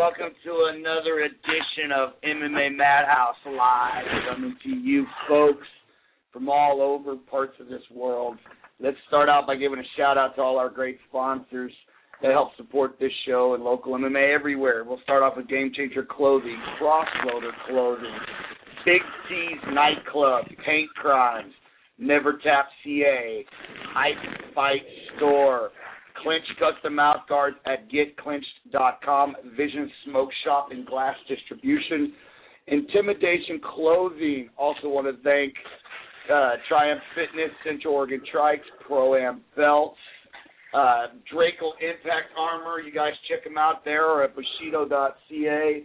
welcome to another edition of MMA Madhouse Live, coming to you folks from all over parts of this world. Let's start out by giving a shout-out to all our great sponsors that help support this show and local MMA everywhere. We'll start off with Game Changer Clothing, Crossloader Clothing, Big C's Nightclub, Paint Crimes, Never Tap CA, Hype Fight Store, Clinch Custom Mouth Guards at GetClinched.com, Vision Smoke Shop and Glass Distribution, Intimidation Clothing. Also want to thank Triumph Fitness, Central Oregon Trikes, Pro-Am Belts, Draco Impact Armor. You guys check them out there or at Bushido.ca.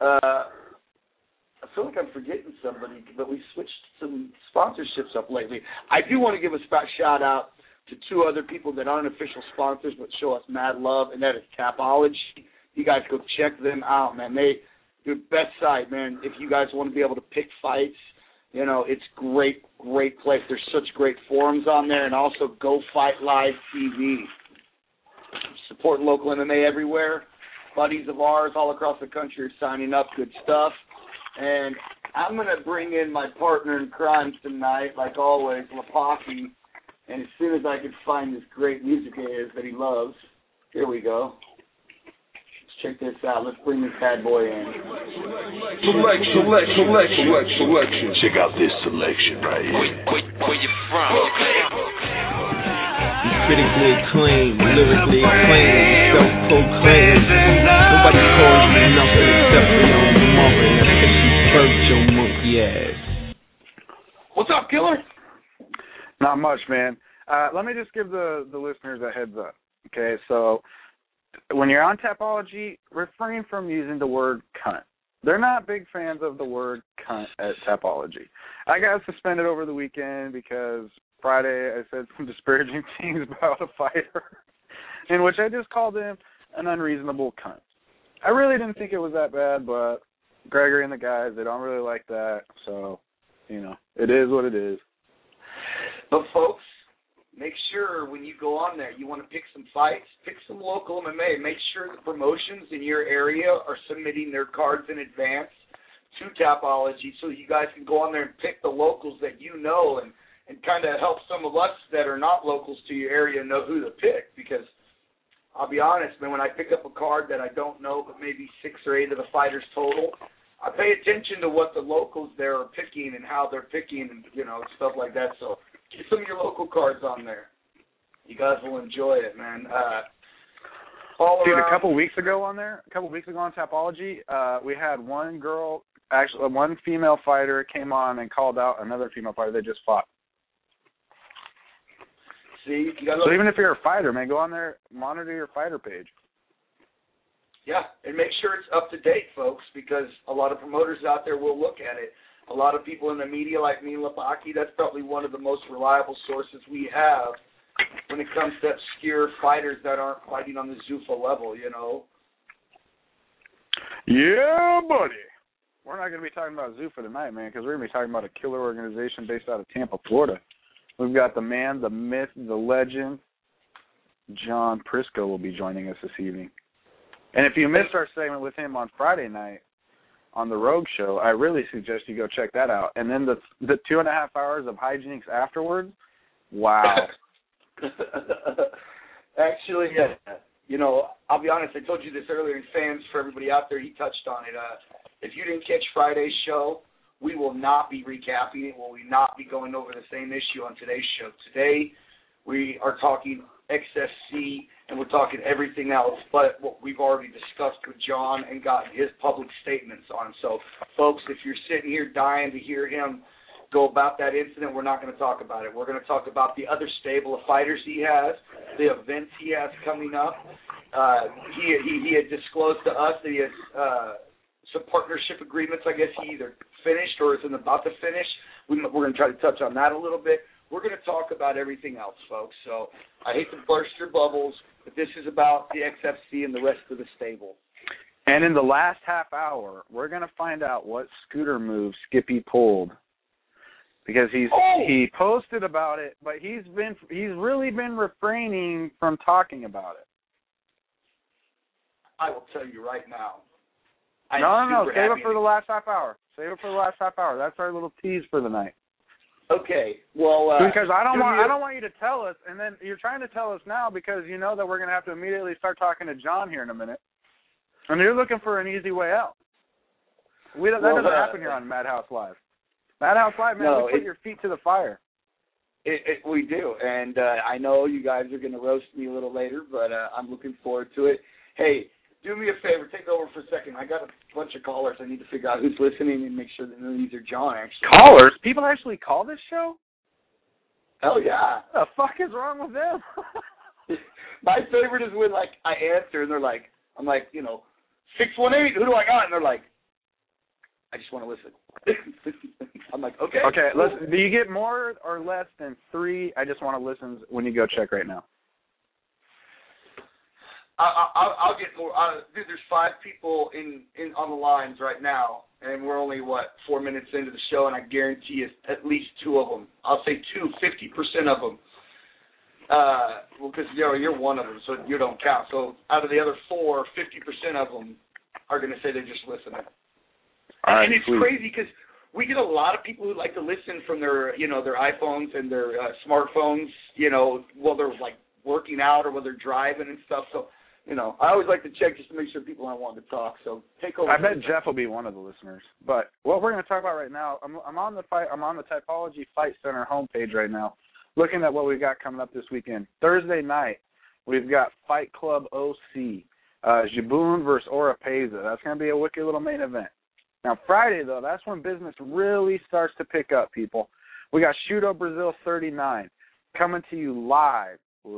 I feel like I'm forgetting somebody, but we switched some sponsorships up lately. I do want to give a shout-out to two other people that aren't official sponsors but show us mad love, and that is Tapology. You guys go check them out, man. They do the best site, man. If you guys want to be able to pick fights, you know, it's great place. There's such great forums on there, and also Go Fight Live TV. Support local MMA everywhere. Buddies of ours all across the country are signing up. Good stuff. And I'm going to bring in my partner in crime tonight, like always, Lapaki. And as soon as I can find this great music of his that he loves, here we go. Let's check this out. Let's bring this bad boy in. Selection. Check out this selection right here. Where you from? Critically acclaimed, lyrically acclaimed, self-proclaimed. Nobody calls you nothing except for your mother. And if you birthed your monkey ass. What's up, killer? Not much, man. Let me just give the listeners a heads up. Okay, so when you're on Tapology, refrain from using the word cunt. They're not big fans of the word cunt at Tapology. I got suspended over the weekend because Friday I said some disparaging things about a fighter, in which I just called him an unreasonable cunt. I really didn't think it was that bad, but Gregory and the guys, they don't really like that, so, you know, it is what it is. But, folks, make sure when you go on there, you want to pick some fights, pick some local MMA. Make sure the promotions in your area are submitting their cards in advance to Tapology so you guys can go on there and pick the locals that you know and kind of help some of us that are not locals to your area know who to pick. Because I'll be honest, man, when I pick up a card that I don't know but maybe 6 or 8 of the fighters total, I pay attention to what the locals there are picking and how they're picking and, you know, stuff like that. So get some of your local cards on there. You guys will enjoy it, man. Dude, a couple weeks ago on Tapology, we had one female fighter came on and called out another female fighter they just fought. See, so even if you're a fighter, man, go on there, monitor your fighter page. Yeah, and make sure it's up to date, folks, because a lot of promoters out there will look at it. A lot of people in the media like me and Lapaki, that's probably one of the most reliable sources we have when it comes to obscure fighters that aren't fighting on the Zuffa level, you know. Yeah, buddy. We're not going to be talking about Zuffa tonight, man, because we're going to be talking about a killer organization based out of Tampa, Florida. We've got the man, the myth, the legend, John Prisco will be joining us this evening. And if you missed our segment with him on Friday night, on the Rogue Show, I really suggest you go check that out. And then the 2.5 hours of hijinks afterwards, wow. Actually, yeah. You know, I'll be honest, I told you this earlier, and fans, for everybody out there, he touched on it. If you didn't catch Friday's show, we will not be recapping it. We will not be going over the same issue on today's show. Today, we are talking XFC, and we're talking everything else but what we've already discussed with John and gotten his public statements on. So, folks, if you're sitting here dying to hear him go about that incident, we're not going to talk about it. We're going to talk about the other stable of fighters he has, the events he has coming up. He had disclosed to us that he has some partnership agreements, I guess he either finished or is about to finish. We're going to try to touch on that a little bit. We're going to talk about everything else, folks. So I hate to burst your bubbles, but this is about the XFC and the rest of the stable. And in the last half hour, we're going to find out what scooter move Skippy pulled, because he posted about it, but he's really been refraining from talking about it. I will tell you right now, No. Save it for the last half hour. That's our little tease for the night. Okay. Well, because I don't want you to tell us, and then you're trying to tell us now because you know that we're going to have to immediately start talking to John here in a minute, and you're looking for an easy way out. That doesn't happen here on Madhouse Live. Madhouse Live, man, we put your feet to the fire. We do, and I know you guys are going to roast me a little later, but I'm looking forward to it. Hey, do me a favor, take over for a second. I got a bunch of callers. I need to figure out who's listening and make sure that none of these are John, actually. Callers? People actually call this show? Hell yeah. What the fuck is wrong with them? My favorite is when, like, I answer and they're like, I'm like, 618, who do I got? And they're like, I just want to listen. I'm like, okay. Okay, listen, do you get more or less than 3 I just want to listen when you go check right now? I'll get more. Dude, there's 5 people in on the lines right now, and we're only, 4 minutes into the show, and I guarantee you at least 2 of them. I'll say 50% of them. Well, because you're one of them, so you don't count. So out of the other 4, 50% of them are going to say they're just listening. Right, and it's crazy because we get a lot of people who like to listen from their, their iPhones and their smartphones, while they're, like, working out or while they're driving and stuff. So, I always like to check just to make sure people aren't wanting to talk. So take over. I bet Jeff will be one of the listeners. But what we're going to talk about right now, I'm on the Typology Fight Center homepage right now, looking at what we've got coming up this weekend. Thursday night, we've got Fight Club OC, Jabun versus Oropeza. That's going to be a wicked little main event. Now, Friday, though, that's when business really starts to pick up, people. We got Shooto Brazil 39 coming to you live,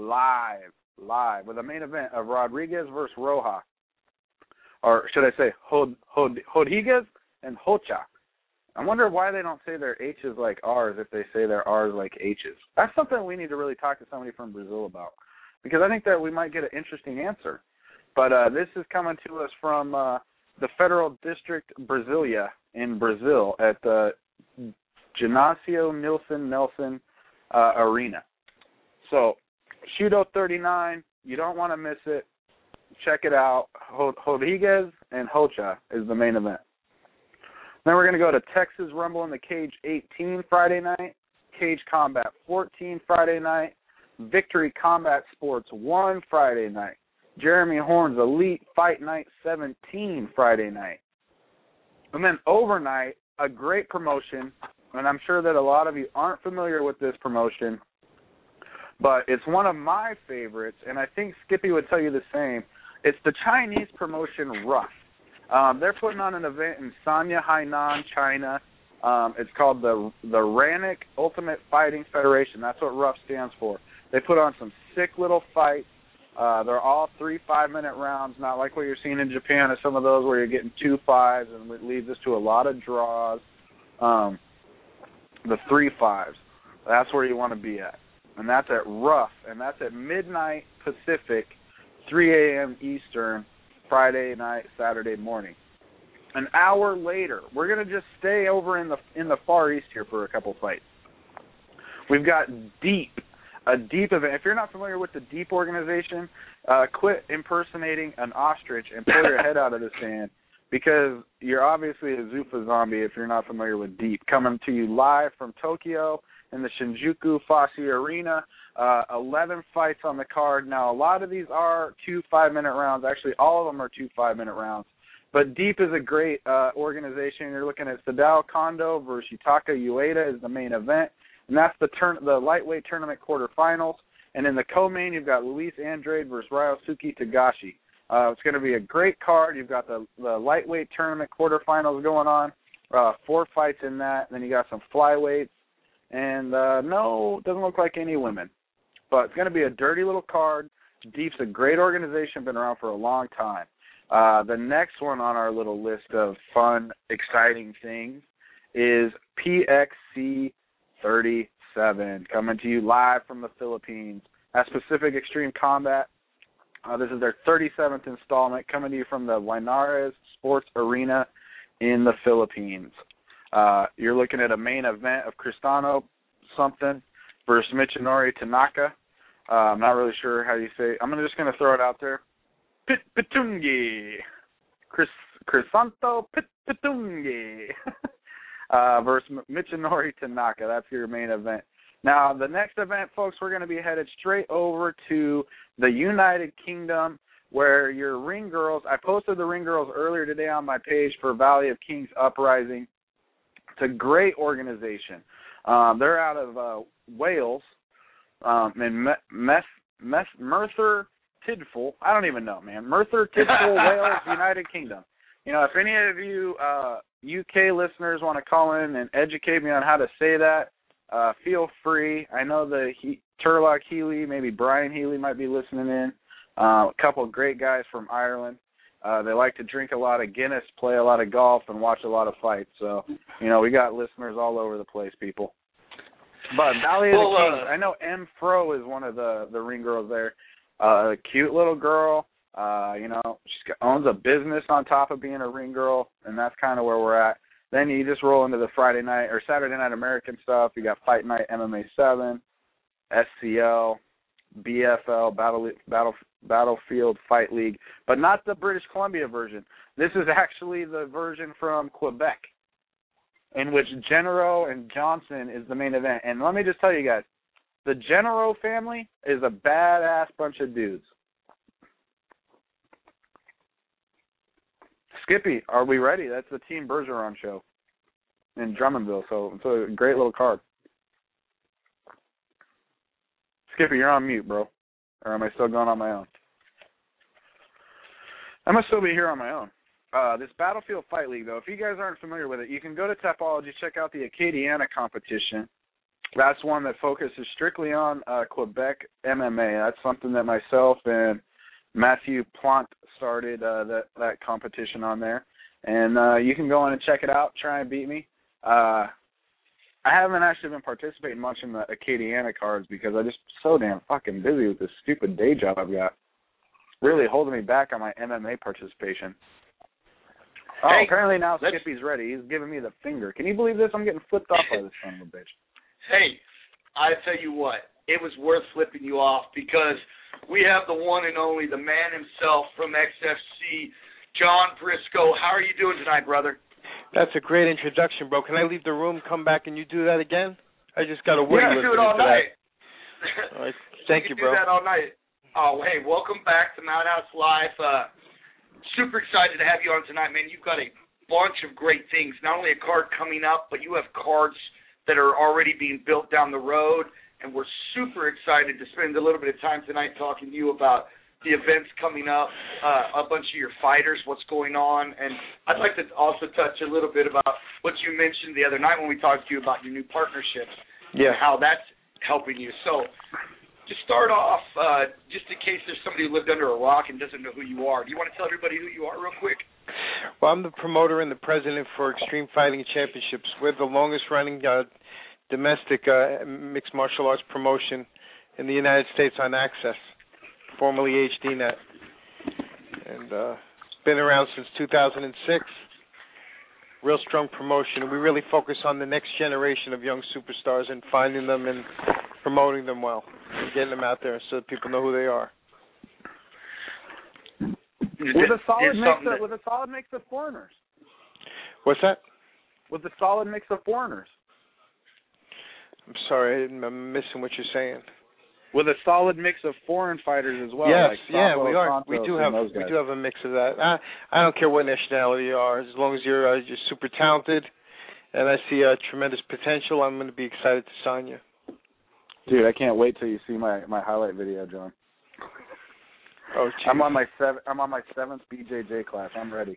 with a main event of Rodriguez versus Roja. Or should I say Rodriguez and Rocha. I wonder why they don't say their H's like R's if they say their R's like H's. That's something we need to really talk to somebody from Brazil about, because I think that we might get an interesting answer. But this is coming to us from the Federal District Brasilia in Brazil at the Ginásio Nilson Nelson Arena. So, Shooto 39, you don't want to miss it. Check it out. Rodriguez and Rocha is the main event. Then we're going to go to Texas Rumble in the Cage 18 Friday night, Cage Combat 14 Friday night, Victory Combat Sports 1 Friday night, Jeremy Horn's Elite Fight Night 17 Friday night. And then overnight, a great promotion, and I'm sure that a lot of you aren't familiar with this promotion, but it's one of my favorites, and I think Skippy would tell you the same. It's the Chinese promotion Rough. They're putting on an event in Sanya, Hainan, China. It's called the Rannick Ultimate Fighting Federation. That's what Rough stands for. They put on some sick little fights. They're all 3 5-minute rounds, not like what you're seeing in Japan or some of those where you're getting 2 5s, and it leads us to a lot of draws. The 3 5s, that's where you want to be at. And that's at Rough, and that's at midnight Pacific, 3 a.m. Eastern, Friday night, Saturday morning. An hour later, we're going to just stay over in the Far East here for a couple fights. We've got a Deep event. If you're not familiar with the Deep organization, quit impersonating an ostrich and pull your head out of the sand, because you're obviously a Zuffa zombie if you're not familiar with Deep. Coming to you live from Tokyo in the Shinjuku Fosse Arena. 11 fights on the card. Now, a lot of these are 2 5-minute rounds. Actually, all of them are 2 5-minute rounds. But Deep is a great organization. You're looking at Sadao Kondo versus Yutaka Ueda is the main event. And that's the lightweight tournament quarterfinals. And in the co-main, you've got Luis Andrade versus Ryosuke Tagashi. It's going to be a great card. You've got the lightweight tournament quarterfinals going on, 4 fights in that. Then you got some flyweights. And no, doesn't look like any women. But it's going to be a dirty little card. Deep's a great organization, been around for a long time. The next one on our little list of fun, exciting things is PXC 37, coming to you live from the Philippines. At Pacific Extreme Combat. This is their 37th installment, coming to you from the Linares Sports Arena in the Philippines. You're looking at a main event of Cristano something versus Michinori Tanaka. I'm not really sure how you say it. I'm just going to throw it out there. Pitungi. Crisanto Pitungi versus Michinori Tanaka. That's your main event. Now, the next event, folks, we're going to be headed straight over to the United Kingdom, where your ring girls, I posted the ring girls earlier today on my page for Valley of Kings Uprising. It's a great organization. They're out of Wales, in Merthyr Tydfil. I don't even know, man. Merthyr Tydfil, Wales, United Kingdom. You know, if any of you UK listeners want to call in and educate me on how to say that, feel free. I know the Turlock Healy, maybe Brian Healy might be listening in. A couple of great guys from Ireland. They like to drink a lot of Guinness, play a lot of golf, and watch a lot of fights. So, you know, we got listeners all over the place, people. But Valley of the Kings, I know M. Fro is one of the ring girls there. A cute little girl. You know, she owns a business on top of being a ring girl, and that's kind of where we're at. Then you just roll into the Friday night or Saturday night American stuff. You got Fight Night MMA 7, SCL, BFL, Battlefield Fight League, but not the British Columbia version. This is actually the version from Quebec, in which Genero and Johnson is the main event. And let me just tell you guys, the Genero family is a badass bunch of dudes. Skippy, are we ready? That's the Team Bergeron show in Drummondville, so it's a great little card. Skippy, you're on mute, bro. Or am I still going on my own? I must still be here on my own. This Battlefield Fight League, though, if you guys aren't familiar with it, you can go to Tapology, check out the Acadiana competition. That's one that focuses strictly on Quebec MMA. That's something that myself and Matthew Plant started that competition on there. And you can go in and check it out, try and beat me. I haven't actually been participating much in the Acadiana cards because I'm just so damn fucking busy with this stupid day job I've got. Really holding me back on my MMA participation. Oh, hey, apparently now Skippy's ready. He's giving me the finger. Can you believe this? I'm getting flipped off by this son of a bitch. Hey, I tell you what, it was worth flipping you off because we have the one and only, the man himself from XFC, John Briscoe. How are you doing tonight, brother? That's a great introduction, bro. Can I leave the room, come back, and you do that again? I just got a wait list. Yeah, do it all night. All right. Thank you, bro. Do that all night. Oh, hey, welcome back to Madhouse Live. Super excited to have you on tonight, man. You've got a bunch of great things. Not only a card coming up, but you have cards that are already being built down the road, and we're super excited to spend a little bit of time tonight talking to you about the events coming up, a bunch of your fighters, what's going on, and I'd like to also touch a little bit about what you mentioned the other night when we talked to you about your new partnerships and how that's helping you. So to start off, just in case there's somebody who lived under a rock and doesn't know who you are, do you want to tell everybody who you are real quick? Well, I'm the promoter and the president for Extreme Fighting Championships. We're the longest-running domestic mixed martial arts promotion in the United States on Access, formerly HDNet. And been around since 2006. Real strong promotion. And we really focus on the next generation of young superstars and finding them and promoting them well, and getting them out there so that people know who they are. With a solid mix of foreigners. What's that? With a solid mix of foreigners. I'm sorry, I'm missing what you're saying. With a solid mix of foreign fighters as well. Yes, like Sambo, we are. Santos, we do have a mix of that. I don't care what nationality you are, as long as you're super talented, and I see tremendous potential. I'm going to be excited to sign you. Dude, I can't wait till you see my highlight video, John. Oh, geez. I'm on my seventh BJJ class. I'm ready.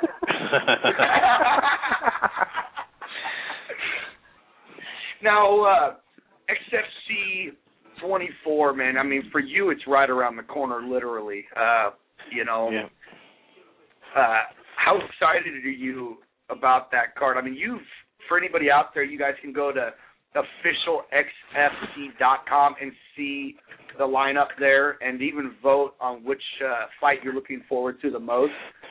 Now, XFC 24, man. I mean, for you, it's right around the corner, literally. You know, how excited are you about that card? I mean, for anybody out there, you guys can go to officialxfc.com and see the lineup there, and even vote on which fight you're looking forward to the most.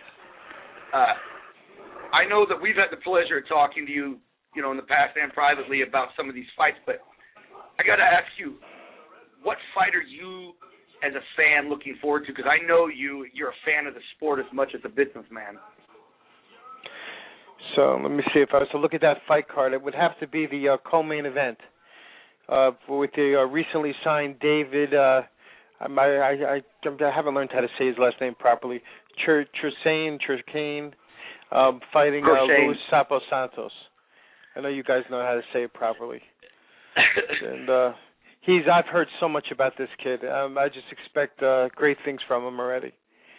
I know that we've had the pleasure of talking to you, you know, in the past and privately about some of these fights, but I got to ask you, what fight are you, as a fan, looking forward to? Because I know you're a fan of the sport as much as a businessman. So let me see. If I was to look at that fight card, it would have to be the co-main event with the recently signed David. I haven't learned how to say his last name properly. Churchain, fighting Luis Sapo Santos. I know you guys know how to say it properly. And I've heard so much about this kid. I just expect great things from him already.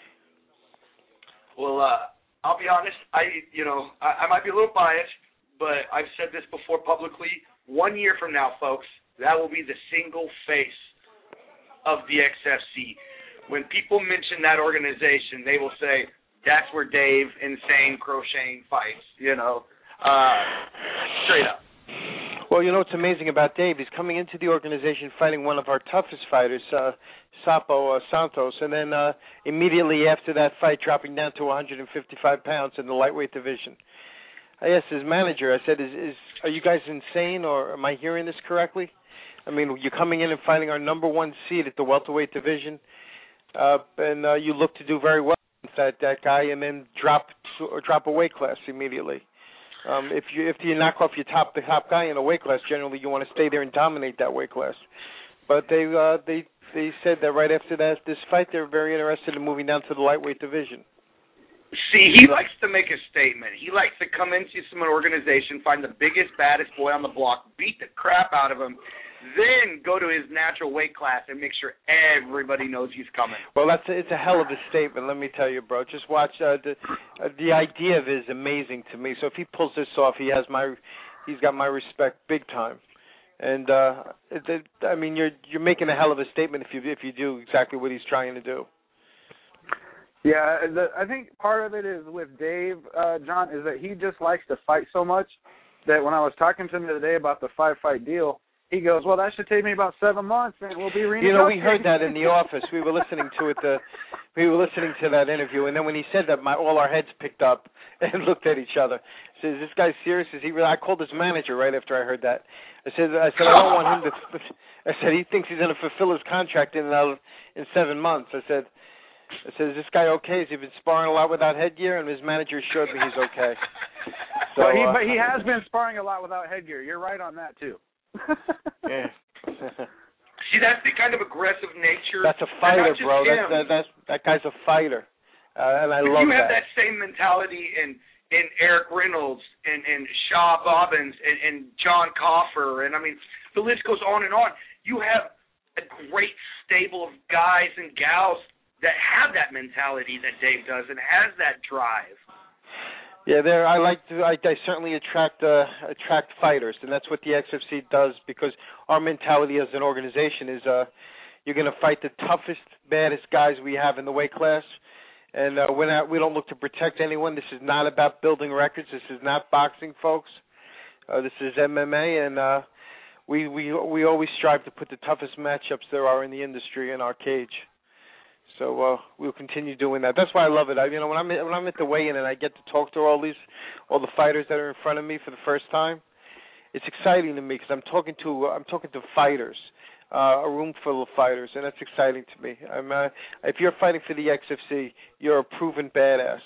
Well, I'll be honest. I might be a little biased, but I've said this before publicly. 1 year from now, folks, that will be the single face of the XFC. When people mention that organization, they will say, that's where Dave Insane Crocheting fights, straight up. Well, what's amazing about Dave, he's coming into the organization fighting one of our toughest fighters, Sapo Santos, and then immediately after that fight dropping down to 155 pounds in the lightweight division. I asked his manager, I said, are you guys insane, or am I hearing this correctly? I mean, you're coming in and fighting our number one seed at the welterweight division, and you look to do very well against that guy, and then drop a weight class immediately. If you knock off the top guy in a weight class, generally you want to stay there and dominate that weight class. But they said that right after this fight, they're very interested in moving down to the lightweight division. See, he likes to make a statement. He likes to come into some organization, find the biggest, baddest boy on the block, beat the crap out of him, then go to his natural weight class and make sure everybody knows he's coming. Well, it's a hell of a statement, let me tell you, bro. Just watch. The idea of it is amazing to me. So if he pulls this off, he's got my respect big time. And I mean, you're making a hell of a statement if you do exactly what he's trying to do. Yeah, I think part of it is with Dave, John, is that he just likes to fight so much that when I was talking to him the other day about the 5-fight deal, he goes, well, that should take me about 7 months, and we'll be renegotiating. We heard that in the office. We were listening to it. We were listening to that interview, and then when he said that, all our heads picked up and looked at each other. I said, is this guy serious? Is he really? I called his manager right after I heard that. I said, I don't want him to. I said, he thinks he's going to fulfill his contract in 7 months. I said, is this guy okay? Has he been sparring a lot without headgear? And his manager assured me he's okay. So, but he has been sparring a lot without headgear. You're right on that, too. Yeah. See, that's the kind of aggressive nature. That's a fighter, bro. That guy's a fighter, and I love that. You have that same mentality in Eric Reynolds and Shaw Bobbins and John Coffer, and I mean the list goes on and on. You have a great stable of guys and gals that have that mentality that Dave does and has that drive. Yeah, I certainly attract fighters, and that's what the XFC does, because our mentality as an organization is you're going to fight the toughest, baddest guys we have in the weight class, and we don't look to protect anyone. This is not about building records. This is not boxing, folks. This is MMA, and we always strive to put the toughest matchups there are in the industry in our cage. So we'll continue doing that. That's why I love it. When I'm at the weigh-in and I get to talk to all the fighters that are in front of me for the first time, it's exciting to me because I'm talking to fighters, a room full of fighters, and that's exciting to me. If you're fighting for the XFC, you're a proven badass.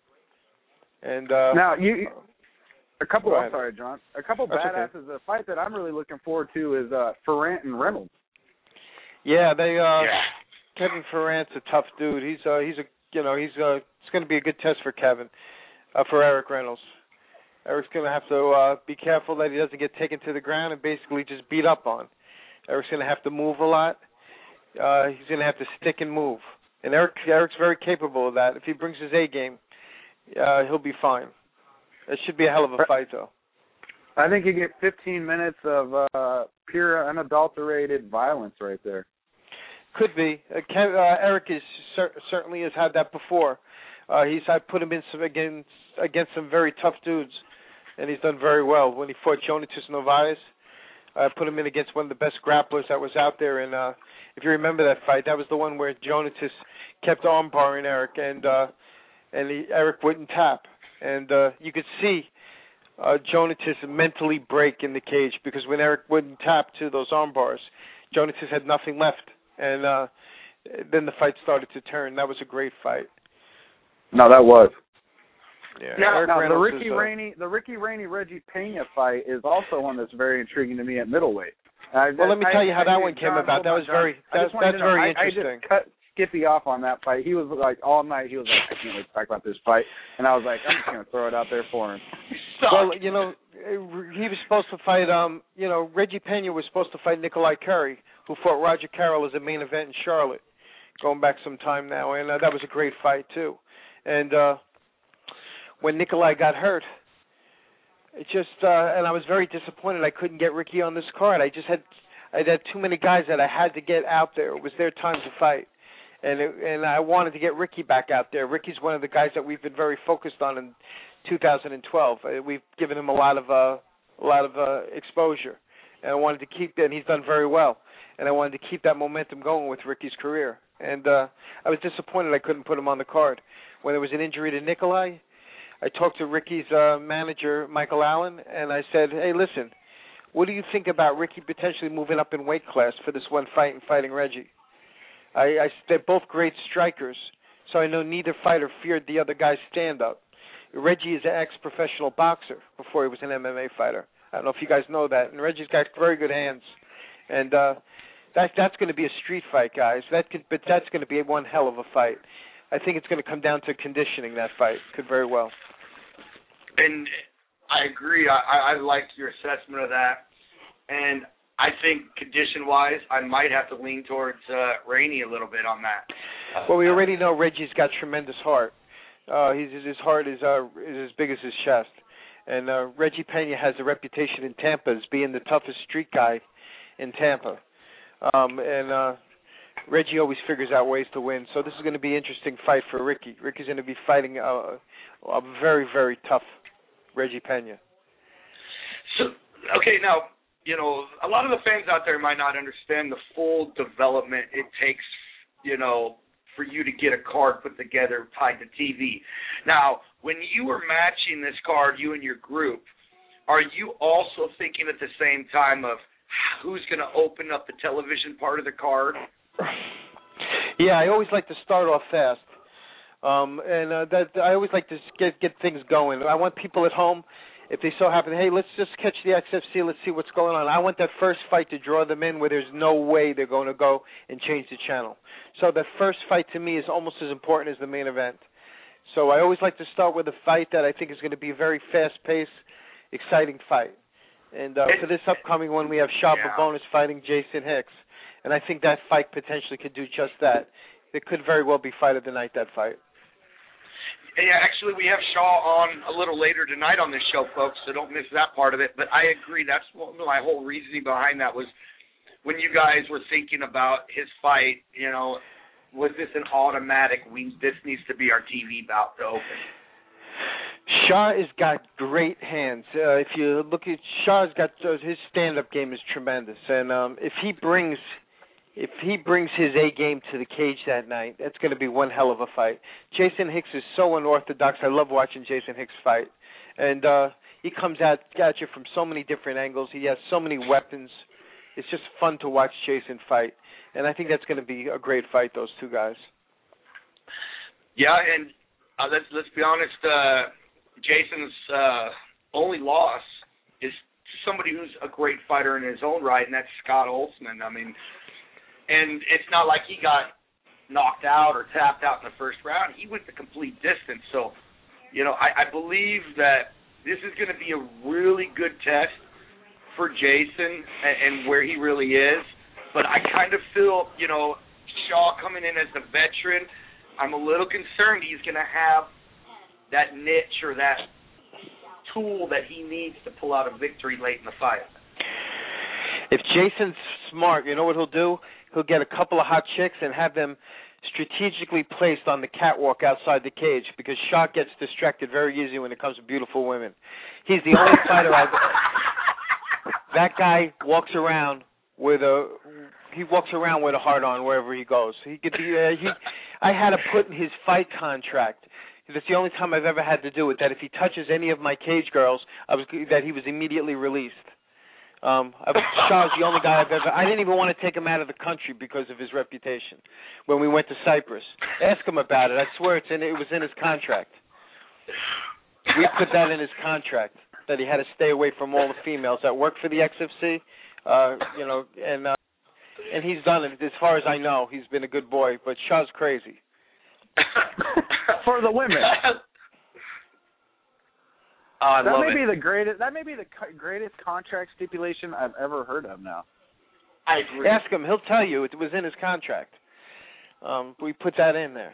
And now a couple. I'm sorry, John. A couple that's badasses. Okay. A fight that I'm really looking forward to is Ferrant and Reynolds. Yeah, Kevin Ferrant's a tough dude. It's going to be a good test for Kevin, for Eric Reynolds. Eric's going to have to be careful that he doesn't get taken to the ground and basically just beat up on. Eric's going to have to move a lot. He's going to have to stick and move. And Eric's very capable of that. If he brings his A game, he'll be fine. It should be a hell of a fight, though. I think you get 15 minutes of pure, unadulterated violence right there. Could be. Eric certainly has had that before. I put him in against some very tough dudes, and he's done very well. When he fought Jonatas Novaes, I put him in against one of the best grapplers that was out there. And if you remember that fight, that was the one where Jonatas kept armbarring Eric, and Eric wouldn't tap. And you could see Jonatas mentally break in the cage, because when Eric wouldn't tap to those arm bars, Jonatas had nothing left. And then the fight started to turn. That was a great fight. No, that was. Yeah. Now the Ricky Rainey Reggie Pena fight is also one that's very intriguing to me at middleweight. Well, let me tell you how that one came about. That's very interesting. I just cut Skippy off on that fight. He was like all night. He was like, I can't wait to talk about this fight, and I was like, I'm just gonna throw it out there for him. Well, he was supposed to fight. Reggie Pena was supposed to fight Nikolai Curry, who fought Roger Carroll as a main event in Charlotte, going back some time now, and that was a great fight too. And when Nikolai got hurt, it just and I was very disappointed I couldn't get Ricky on this card. I had too many guys that I had to get out there. It was their time to fight, and I wanted to get Ricky back out there. Ricky's one of the guys that we've been very focused on in 2012. We've given him a lot of exposure, and I wanted to keep that. And he's done very well, and I wanted to keep that momentum going with Ricky's career. And I was disappointed I couldn't put him on the card. When there was an injury to Nikolai, I talked to Ricky's manager, Michael Allen, and I said, hey, listen, what do you think about Ricky potentially moving up in weight class for this one fight and fighting Reggie? They're both great strikers, so I know neither fighter feared the other guy's stand-up. Reggie is an ex-professional boxer before he was an MMA fighter. I don't know if you guys know that. And Reggie's got very good hands. And that's going to be a street fight, guys. But that's going to be one hell of a fight. I think it's going to come down to conditioning, that fight. Could very well. And I agree. I like your assessment of that. And I think condition-wise, I might have to lean towards Rainey a little bit on that. Well, we already know Reggie's got tremendous heart. His heart is as big as his chest. And Reggie Pena has a reputation in Tampa as being the toughest street guy in Tampa. And Reggie always figures out ways to win. So this is going to be an interesting fight for Ricky. Ricky's going to be fighting a very, very tough Reggie Pena. So, okay, now, a lot of the fans out there might not understand the full development it takes, for you to get a card put together tied to TV. Now, when you were matching this card, you and your group, are you also thinking at the same time of who's going to open up the television part of the card? Yeah, I always like to start off fast. That I always like to get things going. I want people at home, if they so happen, hey, let's just catch the XFC, let's see what's going on. I want that first fight to draw them in where there's no way they're going to go and change the channel. So that first fight to me is almost as important as the main event. So I always like to start with a fight that I think is going to be a very fast-paced, exciting fight. And for this upcoming one, we have Shaw Babonis fighting Jason Hicks. And I think that fight potentially could do just that. It could very well be fight of the night, that fight. Yeah, actually, we have Shaw on a little later tonight on this show, folks, so don't miss that part of it. But I agree. That's my whole reasoning behind that was when you guys were thinking about his fight, was this an automatic, this needs to be our TV bout to open? Shaw has got great hands. If you look at Shaw's got his stand-up game is tremendous, and if he brings his A game to the cage that night, that's going to be one hell of a fight. Jason Hicks is so unorthodox. I love watching Jason Hicks fight, and he comes at you from so many different angles. He has so many weapons. It's just fun to watch Jason fight, and I think that's going to be a great fight. Those two guys. Yeah, and let's be honest. Jason's only loss is somebody who's a great fighter in his own right, and that's Scott Holtzman. I mean, and it's not like he got knocked out or tapped out in the first round. He went the complete distance. So, I believe that this is going to be a really good test for Jason and where he really is. But I kind of feel, Shaw coming in as the veteran, I'm a little concerned he's going to have that niche or that tool that he needs to pull out a victory late in the fight. If Jason's smart, you know what he'll do? He'll get a couple of hot chicks and have them strategically placed on the catwalk outside the cage because Shaw gets distracted very easy when it comes to beautiful women. He's the only fighter that guy walks around with a heart on wherever he goes. He could be. I had to put in his fight contract. That's the only time I've ever had to do it. That if he touches any of my cage girls, that he was immediately released. Shaw's the only guy I've ever. I didn't even want to take him out of the country because of his reputation. When we went to Cyprus, ask him about it. I swear it was in his contract. We put that in his contract that he had to stay away from all the females that work for the XFC. And he's done it. As far as I know, he's been a good boy. But Shaw's crazy. For the women. I that love may it. be the greatest. That may be the greatest contract stipulation I've ever heard of. Now, I agree. Ask him; he'll tell you it was in his contract. We put that in there.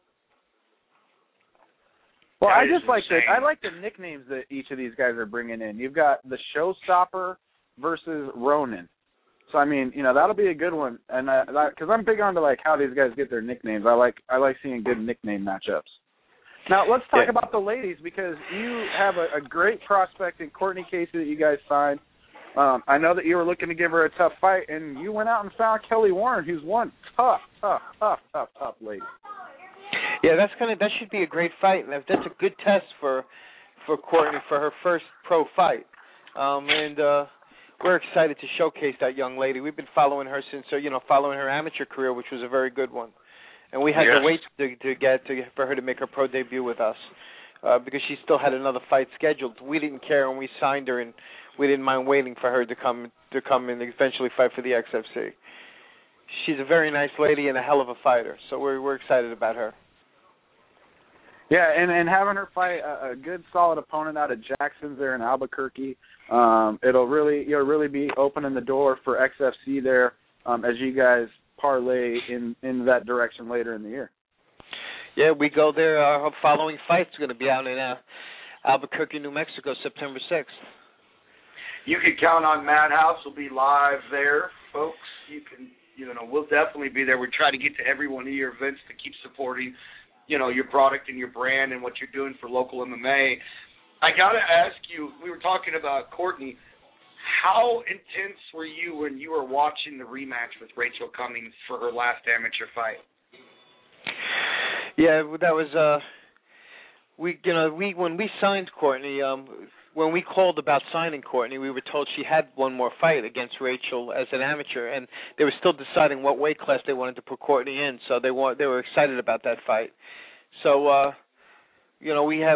Well, That I is just like insane. I like the nicknames that each of these guys are bringing in. You've got the Showstopper versus Ronin. So I mean, that'll be a good one, and because I'm big on to like how these guys get their nicknames. I like seeing good nickname matchups. Now let's talk about the ladies, because you have a great prospect in Courtney Casey that you guys signed. I know that you were looking to give her a tough fight, and you went out and found Kelly Warren, who's one tough lady. Yeah, that should be a great fight, and that's a good test for Courtney for her first pro fight. And we're excited to showcase that young lady. We've been following her since following her amateur career, which was a very good one. And we had to wait for her to make her pro debut with us because she still had another fight scheduled. We didn't care when we signed her, and we didn't mind waiting for her to come and eventually fight for the XFC. She's a very nice lady and a hell of a fighter, so we're excited about her. Yeah, and having her fight a good, solid opponent out of Jackson's there in Albuquerque, it'll really be opening the door for XFC there as you guys parlay in that direction later in the year. Yeah, we go there. Our following fight's going to be out in Albuquerque, New Mexico, September 6th. You can count on Madhouse. We'll be live there, folks. We'll definitely be there. We try to get to every one of your events to keep supporting, your product and your brand and what you're doing for local MMA. I got to ask you, we were talking about Courtney. How intense were you when you were watching the rematch with Rachel Cummings for her last amateur fight? Yeah, that was when we signed Courtney. When we called about signing Courtney, we were told she had one more fight against Rachel as an amateur, and they were still deciding what weight class they wanted to put Courtney in. So they were excited about that fight. So we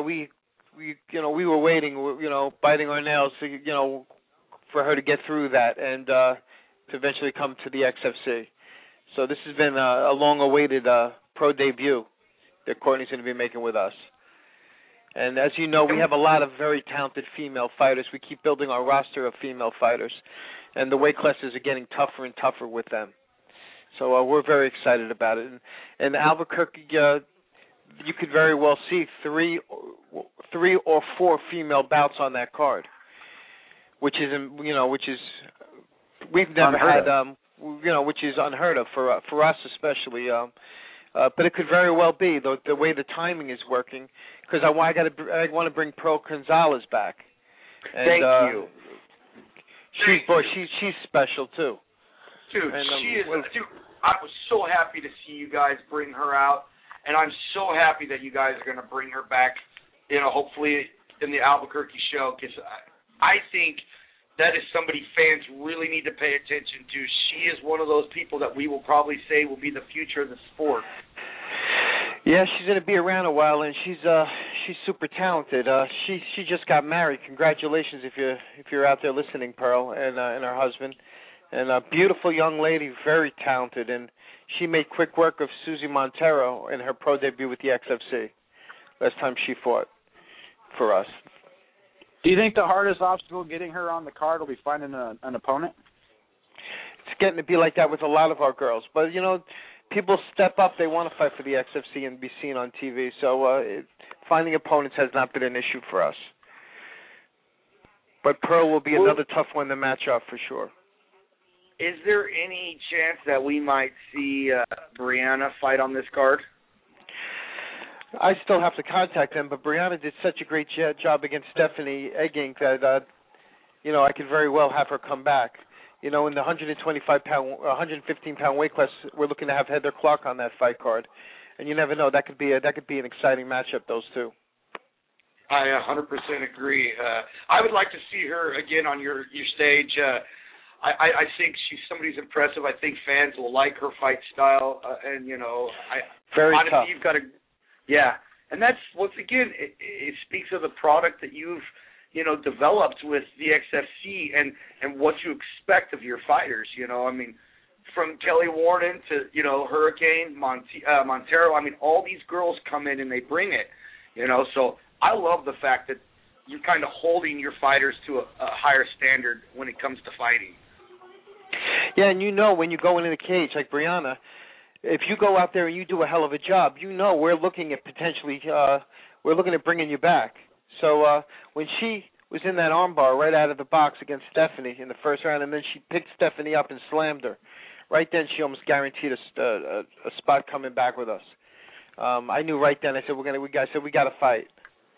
were waiting, biting our nails, for her to get through that and to eventually come to the XFC. So this has been a long-awaited pro debut that Courtney's going to be making with us. And as you know, we have a lot of very talented female fighters. We keep building our roster of female fighters, and the weight classes are getting tougher and tougher with them. So we're very excited about it. And Albuquerque, you could very well see three or four female bouts on that card, which is we've never had, which is unheard of for us especially. But it could very well be the way the timing is working, because I want to bring Pearl Gonzalez back. And, Thank you. She's special too. Dude, and, she is. Dude, I was so happy to see you guys bring her out, and I'm so happy that you guys are going to bring her back. Hopefully in the Albuquerque show, because I think that is somebody fans really need to pay attention to. She is one of those people that we will probably say will be the future of the sport. Yeah, she's going to be around a while, and she's super talented. She just got married. Congratulations if you're out there listening, Pearl, and her husband. And a beautiful young lady, very talented, and she made quick work of Susie Montero in her pro debut with the XFC last time she fought for us. Do you think the hardest obstacle getting her on the card will be finding an opponent? It's getting to be like that with a lot of our girls. But, people step up. They want to fight for the XFC and be seen on TV. So finding opponents has not been an issue for us. But Pearl will be another tough one to match up for sure. Is there any chance that we might see Brianna fight on this card? I still have to contact them, but Brianna did such a great job against Stephanie Egging that, I could very well have her come back. In the 115-pound weight class, we're looking to have Heather Clark on that fight card, and you never know. That could be an exciting matchup. Those two. I 100% agree. I would like to see her again on your stage. I think she's somebody who's impressive. I think fans will like her fight style, and very honestly, tough. you've got to. Yeah, And that's, once again, it speaks of the product that you've, developed with the XFC and what you expect of your fighters. I mean, from Kelly Warren to, Hurricane, Montero, I mean, all these girls come in and they bring it, So I love the fact that you're kind of holding your fighters to a higher standard when it comes to fighting. Yeah, and when you go into the cage, like Brianna, if you go out there and you do a hell of a job, we're looking at potentially, we're looking at bringing you back. So when she was in that armbar right out of the box against Stephanie in the first round, and then she picked Stephanie up and slammed her, right then she almost guaranteed a spot coming back with us. I knew right then. I said we got to fight.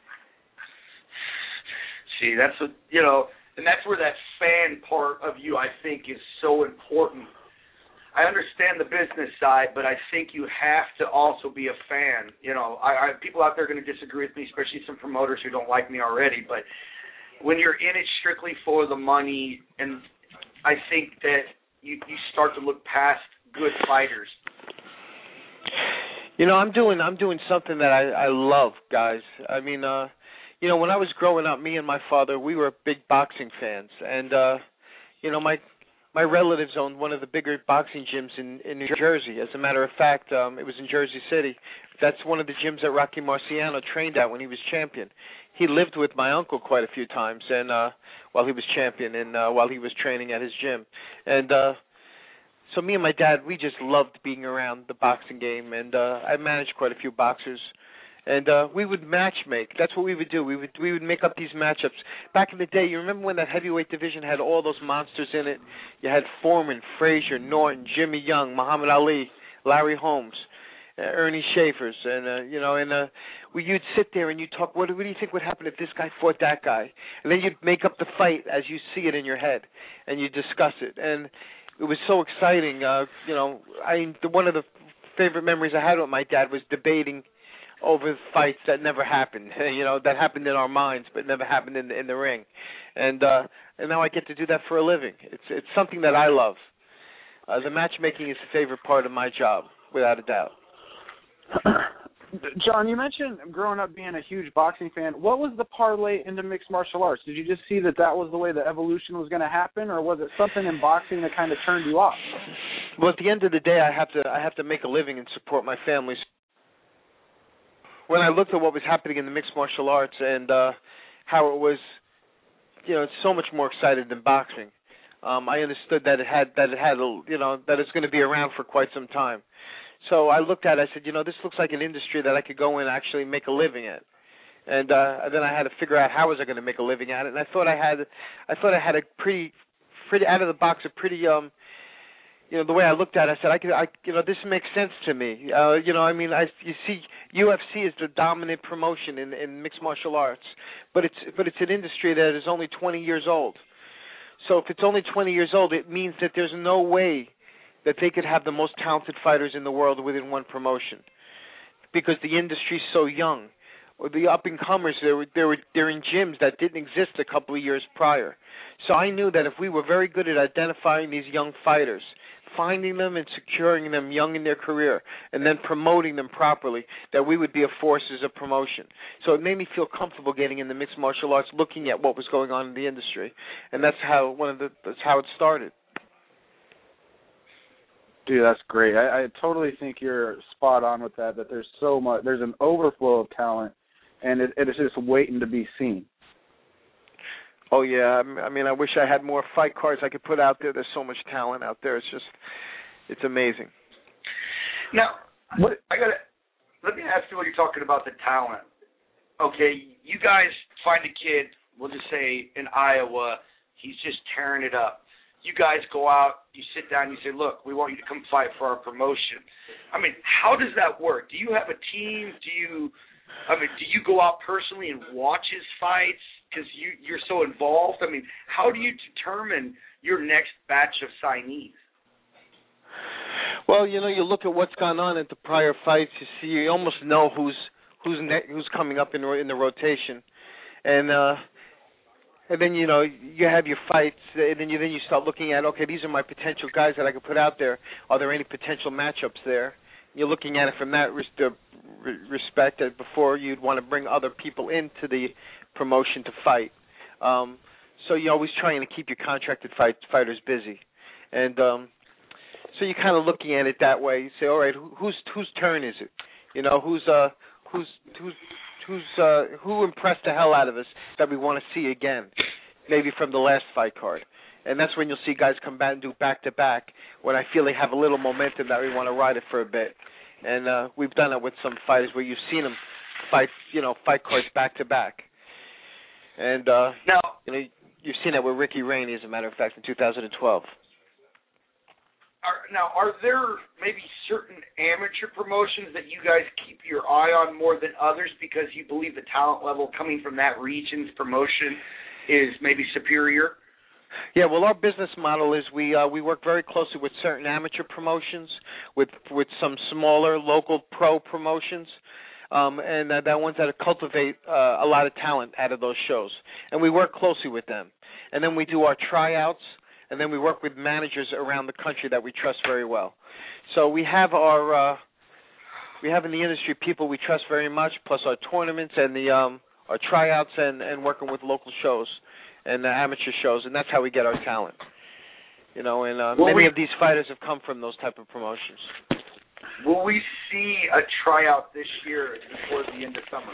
See, that's what and that's where that fan part of you, I think, is so important. I understand the business side, but I think you have to also be a fan. People out there are going to disagree with me, especially some promoters who don't like me already. But when you're in it strictly for the money, and I think that you start to look past good fighters. I'm doing something that I love, guys. I mean, when I was growing up, me and my father, we were big boxing fans, and my relatives owned one of the bigger boxing gyms in New Jersey. As a matter of fact, it was in Jersey City. That's one of the gyms that Rocky Marciano trained at when he was champion. He lived with my uncle quite a few times, and while he was champion and while he was training at his gym. And so me and my dad, we just loved being around the boxing game, and I managed quite a few boxers. And we would match make. That's what we would do. We would make up these matchups. Back in the day, you remember when that heavyweight division had all those monsters in it? You had Foreman, Frazier, Norton, Jimmy Young, Muhammad Ali, Larry Holmes, Ernie Schaefer's, and you'd sit there and you'd talk. What do you think would happen if this guy fought that guy? And then you'd make up the fight as you see it in your head, and you discuss it. And it was so exciting. One of the favorite memories I had with my dad was debating over fights that never happened, that happened in our minds but never happened in the ring, and now I get to do that for a living. It's something that I love. The matchmaking is the favorite part of my job, without a doubt. John, you mentioned growing up being a huge boxing fan. What was the parlay into mixed martial arts? Did you just see that was the way the evolution was going to happen, or was it something in boxing that kind of turned you off? Well, at the end of the day, I have to make a living and support my family. When I looked at what was happening in the mixed martial arts and how it was, so much more excited than boxing, I understood that that it's going to be around for quite some time. So I looked at it. I said, this looks like an industry that I could go in and actually make a living at. And then I had to figure out how was I going to make a living at it. And I thought I had a pretty out of the box, a pretty the way I looked at it, I said, this makes sense to me. You see, UFC is the dominant promotion in mixed martial arts, but it's an industry that is only 20 years old. So if it's only 20 years old, it means that there's no way that they could have the most talented fighters in the world within one promotion, because the industry's so young. Or the up-and-comers, they're in gyms that didn't exist a couple of years prior. So I knew that if we were very good at identifying these young fighters, finding them and securing them young in their career, and then promoting them properly, that we would be a force as a promotion. So it made me feel comfortable getting in the mixed martial arts, looking at what was going on in the industry, and that's how it started. Dude, that's great. I totally think you're spot on with that. That there's an overflow of talent, and it is just waiting to be seen. Oh, yeah. I wish I had more fight cards I could put out there. There's so much talent out there. It's amazing. Now, let me ask you what you're talking about, the talent. Okay, you guys find a kid, we'll just say in Iowa, he's just tearing it up. You guys go out, you sit down, you say, look, we want you to come fight for our promotion. How does that work? Do you have a team? Do you go out personally and watch his fights? Because you're so involved. How do you determine your next batch of signees? Well, you look at what's gone on at the prior fights. You almost know who's coming up in the rotation, and then you have your fights, and then you start looking at, okay, these are my potential guys that I could put out there. Are there any potential matchups there? You're looking at it from that respect, that before you'd want to bring other people into the promotion to fight. So you're always trying to keep your contracted fighters busy, and so you're kind of looking at it that way. You say, all right, whose turn is it? You know, who impressed the hell out of us that we want to see again, maybe from the last fight card. And that's when you'll see guys come back and do back-to-back when I feel they have a little momentum that we want to ride it for a bit. And we've done it with some fighters where you've seen them fight cards back-to-back. And now, you've seen that with Ricky Rainey, as a matter of fact, in 2012. Are there maybe certain amateur promotions that you guys keep your eye on more than others because you believe the talent level coming from that region's promotion is maybe superior? Yeah, well, our business model is we work very closely with certain amateur promotions, with some smaller local pro promotions, and that ones that cultivate a lot of talent out of those shows. And we work closely with them. And then we do our tryouts, and then we work with managers around the country that we trust very well. So we have in the industry people we trust very much, plus our tournaments and our tryouts and working with local shows and amateur shows, and that's how we get our talent. You know, and many of these fighters have come from those type of promotions. Will we see a tryout this year before the end of summer?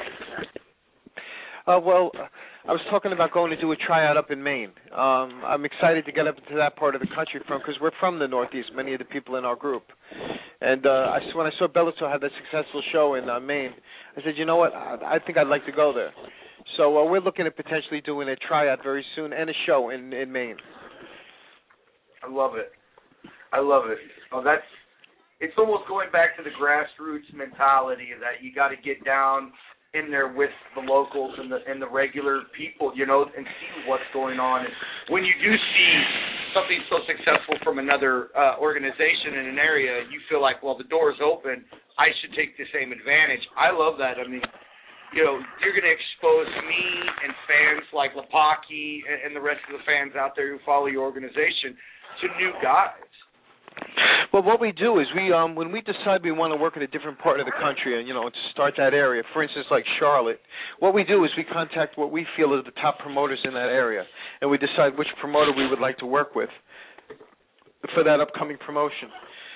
Well, I was talking about going to do a tryout up in Maine. I'm excited to get up into that part of the country because we're from the Northeast, many of the people in our group. And when I saw Bellator had that successful show in Maine, I said, you know what, I think I'd like to go there. So we're looking at potentially doing a tryout very soon and a show in Maine. I love it. Oh, it's almost going back to the grassroots mentality that you got to get down in there with the locals and the regular people, you know, and see what's going on. And when you do see something so successful from another organization in an area, you feel like, well, the door is open. I should take the same advantage. I love that. I mean, you know, you're going to expose me and fans like Lapaki and the rest of the fans out there who follow your organization to new guys. Well, what we do is when we decide we want to work in a different part of the country and, you know, to start that area, for instance, like Charlotte, what we do is we contact what we feel are the top promoters in that area, and we decide which promoter we would like to work with for that upcoming promotion.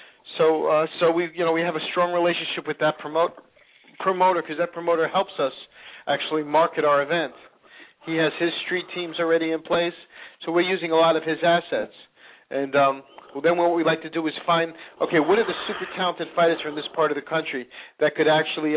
So we have a strong relationship with that promoter because that promoter helps us actually market our event. He has his street teams already in place, so we're using a lot of his assets. And then what we like to do is find, okay, what are the super talented fighters from this part of the country that could actually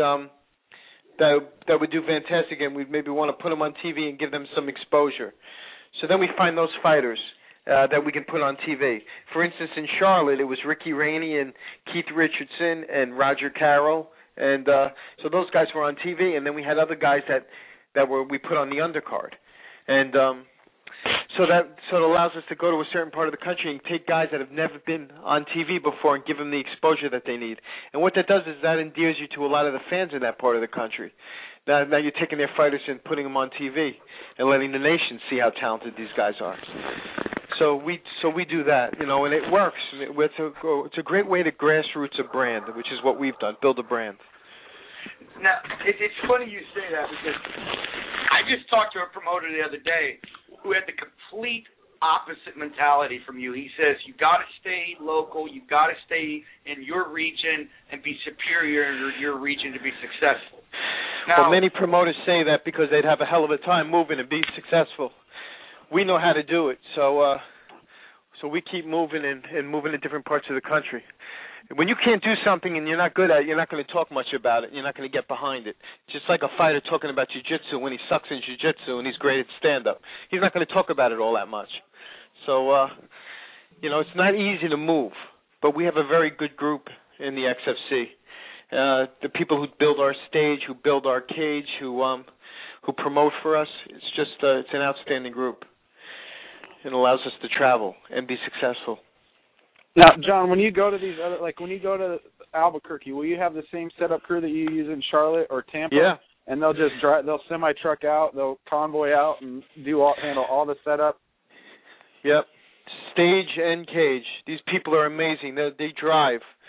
that would do fantastic, and we maybe want to put them on TV and give them some exposure. So then we find those fighters that we can put on TV. For instance, in Charlotte, it was Ricky Rainey and Keith Richardson and Roger Carroll, and so those guys were on TV. And then we had other guys that we put on the undercard, and so it allows us to go to a certain part of the country and take guys that have never been on TV before and give them the exposure that they need. And what that does is that endears you to a lot of the fans in that part of the country. Now you're taking their fighters and putting them on TV and letting the nation see how talented these guys are. So we do that, you know, and it works. It's a great way to grassroots a brand, which is what we've done, build a brand. Now, it's funny you say that because I just talked to a promoter the other day who had the complete opposite mentality from you. He says, you got to stay local, you got to stay in your region and be superior in your region to be successful. Now, well, many promoters say that because they'd have a hell of a time moving and being successful. We know how to do it, so we keep moving and moving to different parts of the country. When you can't do something and you're not good at it, you're not going to talk much about it. You're not going to get behind it. Just like a fighter talking about jiu-jitsu when he sucks in jiu-jitsu and he's great at stand-up. He's not going to talk about it all that much. So, you know, it's not easy to move, but we have a very good group in the XFC. The people who build our stage, who build our cage, who promote for us, it's an outstanding group. It allows us to travel and be successful. Now, John, when you go to these other, like when you go to Albuquerque, will you have the same setup crew that you use in Charlotte or Tampa? Yeah. And they'll just they'll semi-truck out, they'll convoy out and handle all the setup? Yep. Stage and cage. These people are amazing. They drive.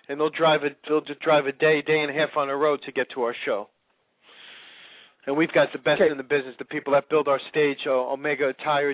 and they'll just drive a day and a half on the road to get to our show. And we've got the best in the business, the people that build our stage. Omega Attire,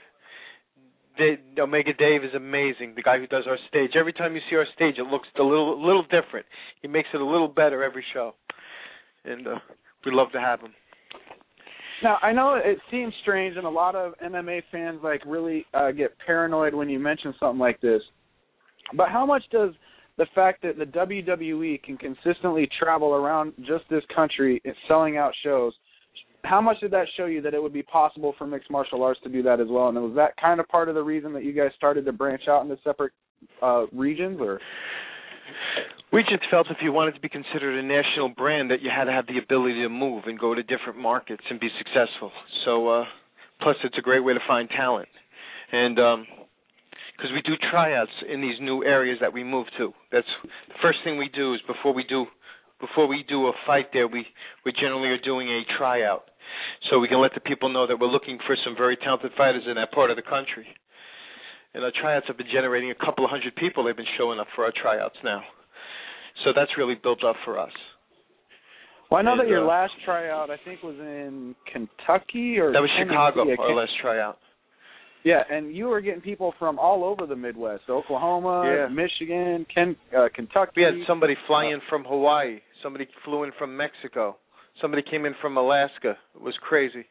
Omega Dave is amazing, the guy who does our stage. Every time you see our stage, it looks a little different. He makes it a little better every show, and we love to have him. Now, I know it seems strange, and a lot of MMA fans really get paranoid when you mention something like this, but how much does the fact that the WWE can consistently travel around just this country selling out shows, how much did that show you that it would be possible for mixed martial arts to do that as well? And was that kind of part of the reason that you guys started to branch out into separate regions? Or we just felt if you wanted to be considered a national brand that you had to have the ability to move and go to different markets and be successful. So plus it's a great way to find talent. And because we do tryouts in these new areas that we move to. That's the first thing we do is before we do a fight there, we generally are doing a tryout, so we can let the people know that we're looking for some very talented fighters in that part of the country. And our tryouts have been generating a couple of hundred people. They've been showing up for our tryouts now, so that's really built up for us. Well, I know that your last tryout, I think, was in Kentucky or that was Chicago. Our last tryout. Yeah, and you were getting people from all over the Midwest, Oklahoma, Michigan, Kentucky. We had somebody fly in from Hawaii. Somebody flew in from Mexico. Somebody came in from Alaska. It was crazy.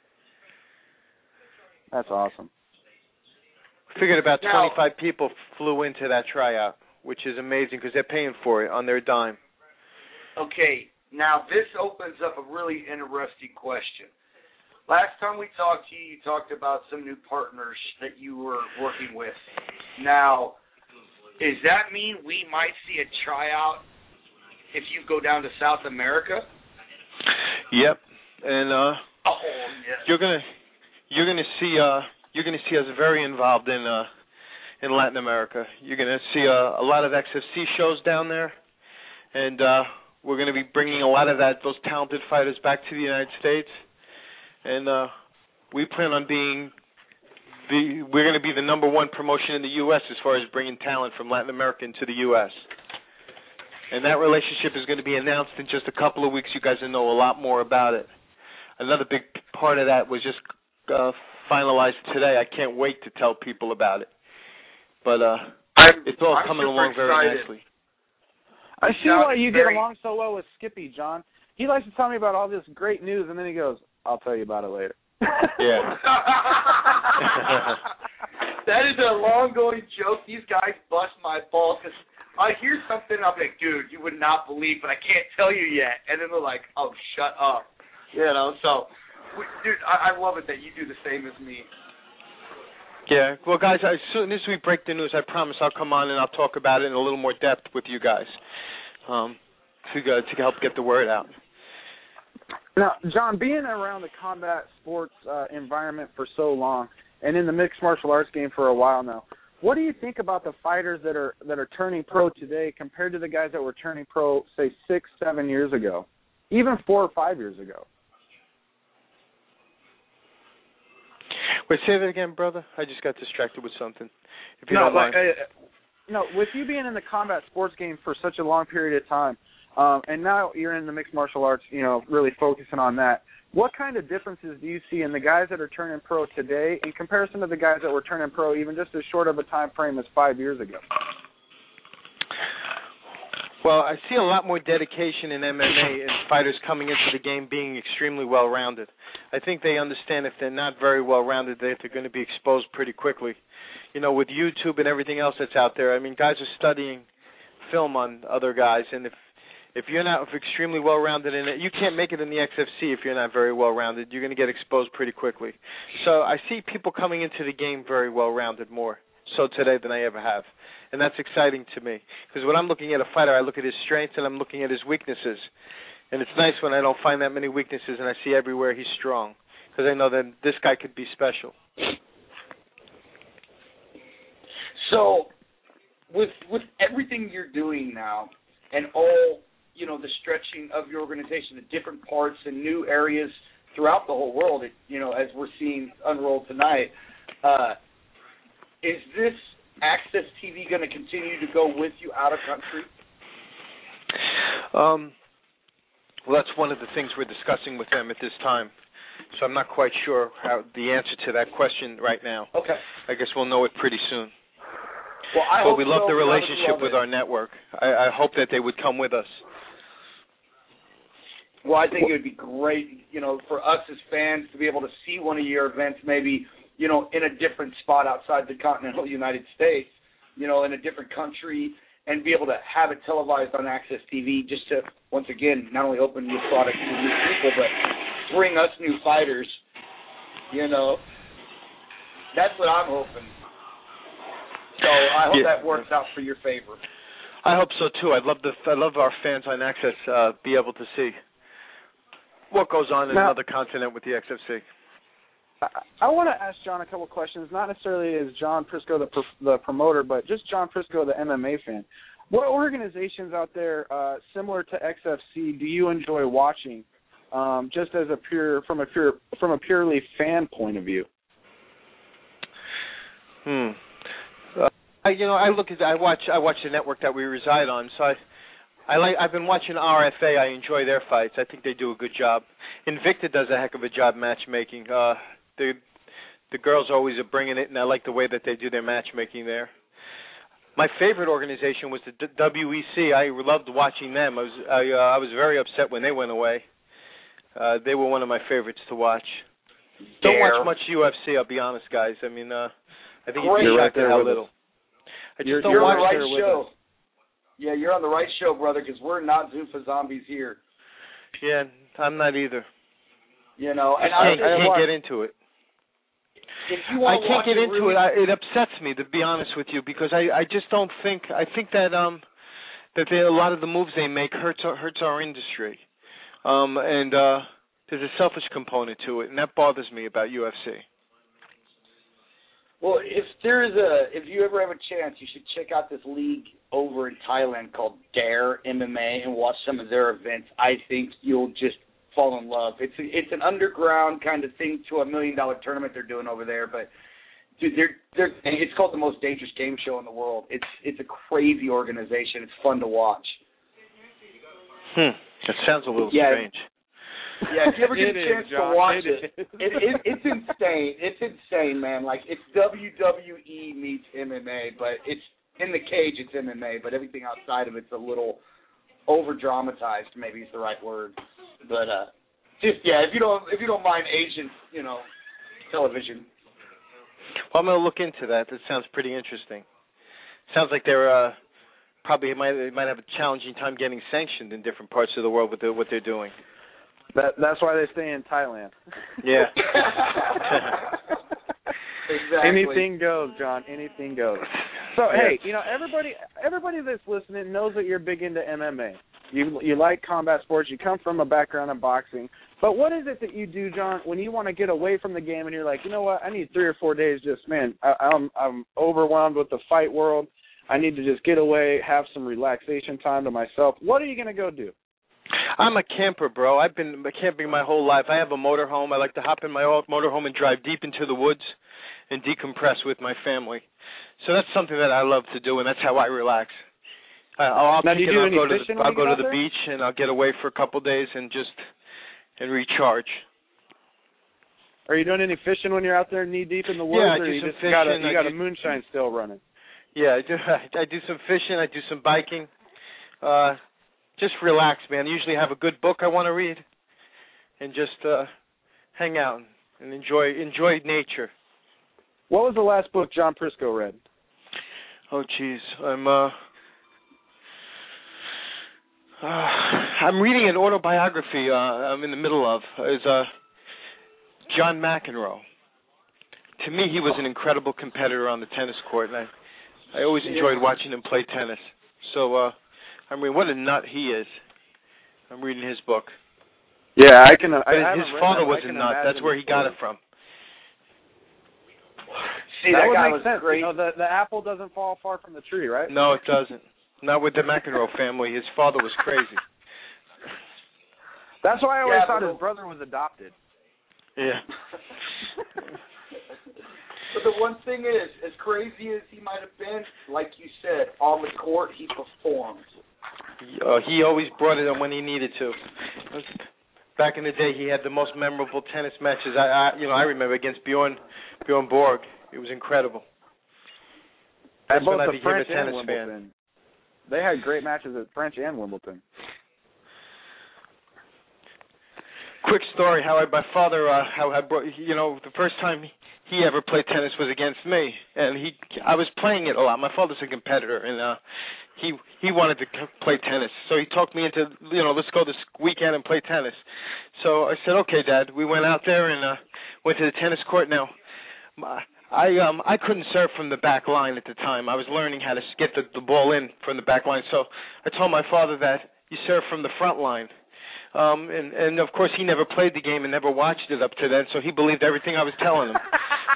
That's awesome. Figured about 25 people flew into that tryout, which is amazing because they're paying for it on their dime. Okay, now this opens up a really interesting question. Last time we talked to you, you talked about some new partners that you were working with. Now, does that mean we might see a tryout if you go down to South America? Yep, and yes. you're gonna see us very involved in Latin America. You're gonna see a lot of XFC shows down there, and we're gonna be bringing a lot of those talented fighters back to the United States. And we plan on we're going to be the number one promotion in the U.S. as far as bringing talent from Latin America into the U.S. And that relationship is going to be announced in just a couple of weeks. You guys will know a lot more about it. Another big part of that was just finalized today. I can't wait to tell people about it. But it's all coming along very nicely. I see why you get along so well with Skippy, John. He likes to tell me about all this great news, and then he goes, I'll tell you about it later. Yeah. That is a long-going joke. These guys bust my balls because I hear something, I'm like, dude, you would not believe, but I can't tell you yet. And then they're like, oh, shut up. You know, so, dude, I love it that you do the same as me. Yeah. Well, guys, as soon as we break the news, I promise I'll come on and I'll talk about it in a little more depth with you guys to help get the word out. Now, John, being around the combat sports environment for so long and in the mixed martial arts game for a while now, what do you think about the fighters that are turning pro today compared to the guys that were turning pro, say, 6-7 years ago, even 4 or 5 years ago? Wait, say that again, brother. I just got distracted with something. If you don't mind. With you being in the combat sports game for such a long period of time, and now you're in the mixed martial arts, really focusing on that, what kind of differences do you see in the guys that are turning pro today in comparison to the guys that were turning pro even just as short of a time frame as 5 years ago? Well, I see a lot more dedication in MMA and fighters coming into the game being extremely well-rounded. I think they understand if they're not very well-rounded, that they're going to be exposed pretty quickly. With YouTube and everything else that's out there, I mean, guys are studying film on other guys, and if you're not extremely well-rounded in it, you can't make it in the XFC if you're not very well-rounded. You're going to get exposed pretty quickly. So I see people coming into the game very well-rounded more so today than I ever have. And that's exciting to me because when I'm looking at a fighter, I look at his strengths and I'm looking at his weaknesses. And it's nice when I don't find that many weaknesses and I see everywhere he's strong because I know that this guy could be special. So with everything you're doing now and all, the stretching of your organization to different parts and new areas throughout the whole world, as we're seeing unroll tonight, is this Access TV going to continue to go with you out of country? Well, that's one of the things we're discussing with them at this time. So I'm not quite sure how the answer to that question right now. Okay. I guess we'll know it pretty soon. Well, we love the relationship with our network. I hope that they would come with us. Well, I think it would be great, for us as fans to be able to see one of your events maybe, in a different spot outside the continental United States, in a different country, and be able to have it televised on Access TV just to, once again, not only open new products to new people, but bring us new fighters. That's what I'm hoping. So I hope that works out for your favor. I hope so too. I love our fans on Access be able to see what goes on in another continent with the XFC. I want to ask John a couple questions, not necessarily as John Prisco, the promoter, but just John Prisco, the MMA fan. What organizations out there similar to XFC do you enjoy watching, just as from a purely fan point of view? I watch the network that we reside on, so I've been watching RFA. I enjoy their fights. I think they do a good job. Invicta does a heck of a job matchmaking. The girls always are bringing it, and I like the way that they do their matchmaking there. My favorite organization was the WEC. I loved watching them. I was very upset when they went away. They were one of my favorites to watch. Don't watch much UFC, I'll be honest, guys. I mean, I think you're right there with little. I just don't watch on the right show. Yeah, you're on the right show, brother, because we're not Zuffa zombies here. Yeah, I'm not either. And I can't get into it. I can't get into it. It upsets me, to be honest with you, because I just don't think. I think that a lot of the moves they make hurts our industry, and there's a selfish component to it, and that bothers me about UFC. Well, if you ever have a chance, you should check out this league over in Thailand called Dare MMA and watch some of their events. I think you'll just fall in love. It's an underground kind of thing to $1 million tournament they're doing over there, but dude, it's called the most dangerous game show in the world. It's a crazy organization. It's fun to watch. That sounds a little strange. Yeah, if you ever get a chance to watch it's insane. It's insane, man. Like, it's WWE meets MMA, but it's in the cage. It's MMA, but everything outside of it's a little over-dramatized. Maybe is the right word. But if you don't mind Asian, television. Well, I'm gonna look into that. That sounds pretty interesting. Sounds like they're probably might have a challenging time getting sanctioned in different parts of the world with what they're doing. That's why they stay in Thailand. Yeah. Exactly. Anything goes, John. Anything goes. So hey, everybody that's listening knows that you're big into MMA. You like combat sports. You come from a background in boxing. But what is it that you do, John, when you want to get away from the game and you're like, you know what? I need 3 or 4 days. I'm overwhelmed with the fight world. I need to just get away, have some relaxation time to myself. What are you going to go do? I'm a camper, bro. I've been camping my whole life. I have a motorhome. I like to hop in my motorhome and drive deep into the woods and decompress with my family. So that's something that I love to do, and that's how I relax. I'll go to the beach, and I'll get away for a couple of days and recharge. Are you doing any fishing when you're out there knee deep in the woods? Yeah, I do some fishing. You got a moonshine still running. Yeah, I do some fishing. I do some biking. Just relax, man. I usually have a good book I want to read, and just hang out and enjoy nature. What was the last book John Prisco read? Oh, geez, I'm reading an autobiography. I'm in the middle of is John McEnroe. To me, he was an incredible competitor on the tennis court, and I always enjoyed watching him play tennis. So. What a nut he is. I'm reading his book. Yeah, I can. His father was a nut. That's where he got it from. See, that guy would make sense. Great. The apple doesn't fall far from the tree, right? No, it doesn't. Not with the McEnroe family. His father was crazy. That's why I always thought his brother was adopted. Yeah. But the one thing is, as crazy as he might have been, like you said, on the court he performed. He always brought it on when he needed to. Back in the day, he had the most memorable tennis matches. I remember against Bjorn Borg. It was incredible. At That's both when I the became French a tennis and Wimbledon. fan. They had great matches at French and Wimbledon. Quick story: my father, the first time he ever played tennis was against me, and I was playing it a lot. My father's a competitor, and he wanted to play tennis, so he talked me into, let's go this weekend and play tennis. So I said, okay, Dad. We went out there and went to the tennis court. Now, I couldn't serve from the back line at the time. I was learning how to get the ball in from the back line. So I told my father that you serve from the front line. And of course, he never played the game and never watched it up to then, so he believed everything I was telling him.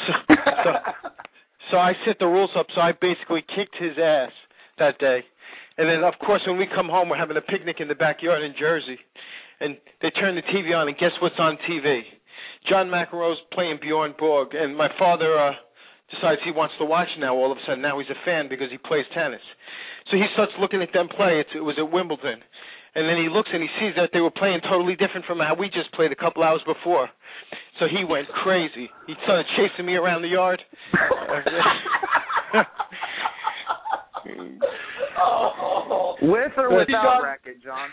So I set the rules up, so I basically kicked his ass that day. And then, of course, when we come home, we're having a picnic in the backyard in Jersey. And they turn the TV on, and guess what's on TV? John McEnroe's playing Bjorn Borg, and my father decides he wants to watch now all of a sudden. Now he's a fan because he plays tennis. So he starts looking at them play. It was at Wimbledon. And then he looks and he sees that they were playing totally different from how we just played a couple hours before. So he went crazy. He started chasing me around the yard. With or without racket, John?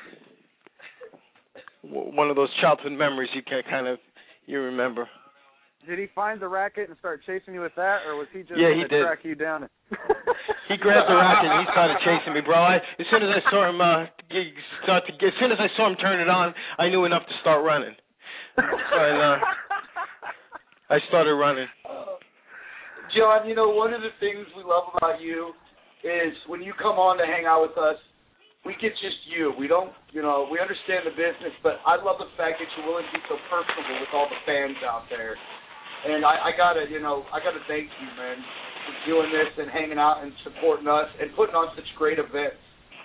One of those childhood memories you remember. Did he find the racket and start chasing you with that, or was he just going to track you down? He grabbed the racket and he started chasing me, bro. As soon as I saw him turn it on, I knew enough to start running. And I started running. John, one of the things we love about you is when you come on to hang out with us, we get just you. We don't, we understand the business, but I love the fact that you're willing to be so personable with all the fans out there. And I gotta thank you, man, for doing this and hanging out and supporting us and putting on such great events.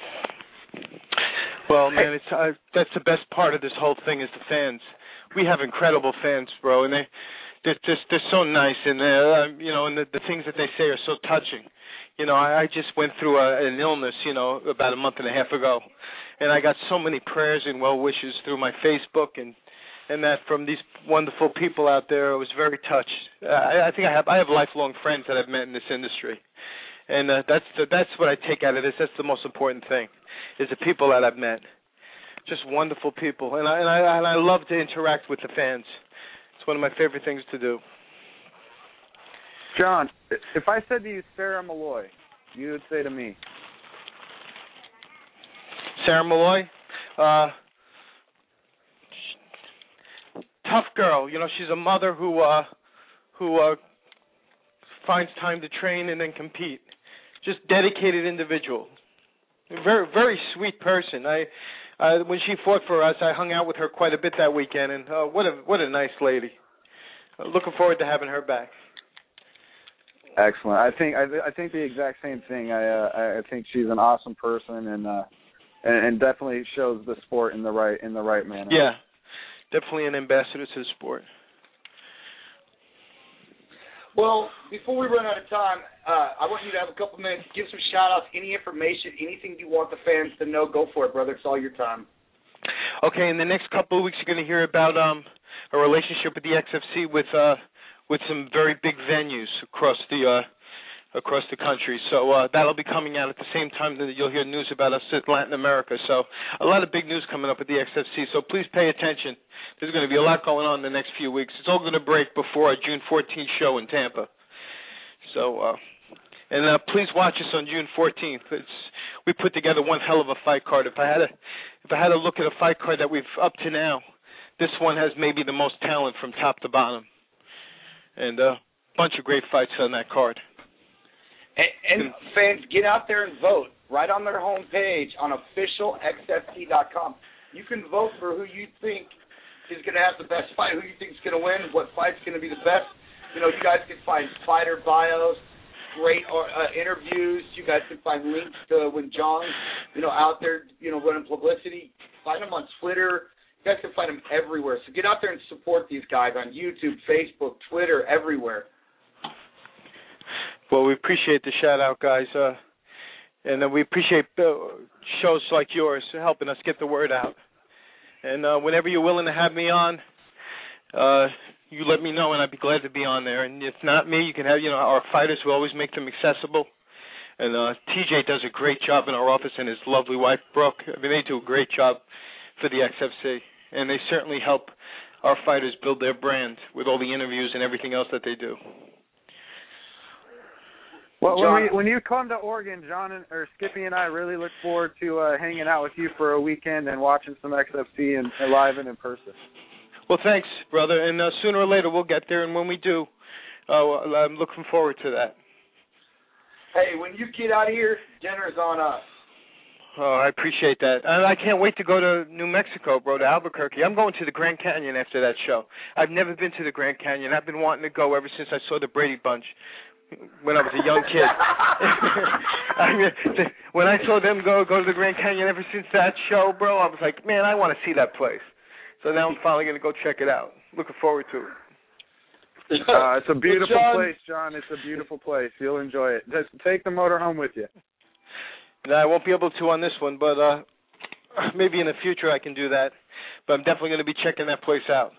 Well, man, that's the best part of this whole thing is the fans. We have incredible fans, bro, and they're so nice, and and the things that they say are so touching. I just went through an illness, about a month and a half ago, and I got so many prayers and well wishes through my Facebook and that from these wonderful people out there. I was very touched. I think I have lifelong friends that I've met in this industry, and that's what I take out of this. That's the most important thing, is the people that I've met. Just wonderful people, and I love to interact with the fans. It's one of my favorite things to do. John, if I said to you Sarah Malloy, you would say to me? Sarah Malloy? Tough girl. She's a mother who finds time to train and then compete. Just dedicated individual. Very, very sweet person. When she fought for us, I hung out with her quite a bit that weekend, and what a nice lady. Looking forward to having her back. Excellent. I think the exact same thing. I think she's an awesome person and definitely shows the sport in the right manner. Yeah, definitely an ambassador to the sport. Well, before we run out of time, I want you to have a couple minutes, give some shout-outs, any information, anything you want the fans to know. Go for it, brother. It's all your time. Okay, in the next couple of weeks, you're going to hear about a relationship with the XFC with some very big venues across the country. So that'll be coming out at the same time that you'll hear news about us in Latin America. So a lot of big news coming up at the XFC. So please pay attention. There's going to be a lot going on in the next few weeks. It's all going to break before our June 14th show in Tampa. So please watch us on June 14th. We put together one hell of a fight card. If I had to look at a fight card that we've up to now, this one has maybe the most talent from top to bottom. And a bunch of great fights on that card. And fans, get out there and vote. Right on their homepage on officialxfc.com. You can vote for who you think is going to have the best fight, who you think is going to win, what fight's going to be the best. You guys can find fighter bios, great interviews. You guys can find links to when John's, out there, running publicity. Find them on Twitter. You guys can find them everywhere. So get out there and support these guys on YouTube, Facebook, Twitter, everywhere. Well, we appreciate the shout-out, guys. And we appreciate shows like yours helping us get the word out. And whenever you're willing to have me on, you let me know, and I'd be glad to be on there. And if not me, you can have, our fighters. We always make them accessible. And TJ does a great job in our office, and his lovely wife, Brooke. I mean, they do a great job for the XFC. And they certainly help our fighters build their brand with all the interviews and everything else that they do. Well, when you come to Oregon, John or Skippy and I really look forward to hanging out with you for a weekend and watching some XFC and live and in person. Well, thanks, brother. And sooner or later we'll get there. And when we do, I'm looking forward to that. Hey, when you get out of here, dinner's on us. Oh, I appreciate that. And I can't wait to go to New Mexico, bro, to Albuquerque. I'm going to the Grand Canyon after that show. I've never been to the Grand Canyon. I've been wanting to go ever since I saw the Brady Bunch when I was a young kid. I mean, when I saw them go to the Grand Canyon ever since that show, bro, I was like, man, I want to see that place. So now I'm finally going to go check it out. Looking forward to it. It's a beautiful place, John. It's a beautiful place. You'll enjoy it. Just take the motorhome with you. No, I won't be able to on this one, but maybe in the future I can do that. But I'm definitely going to be checking that place out.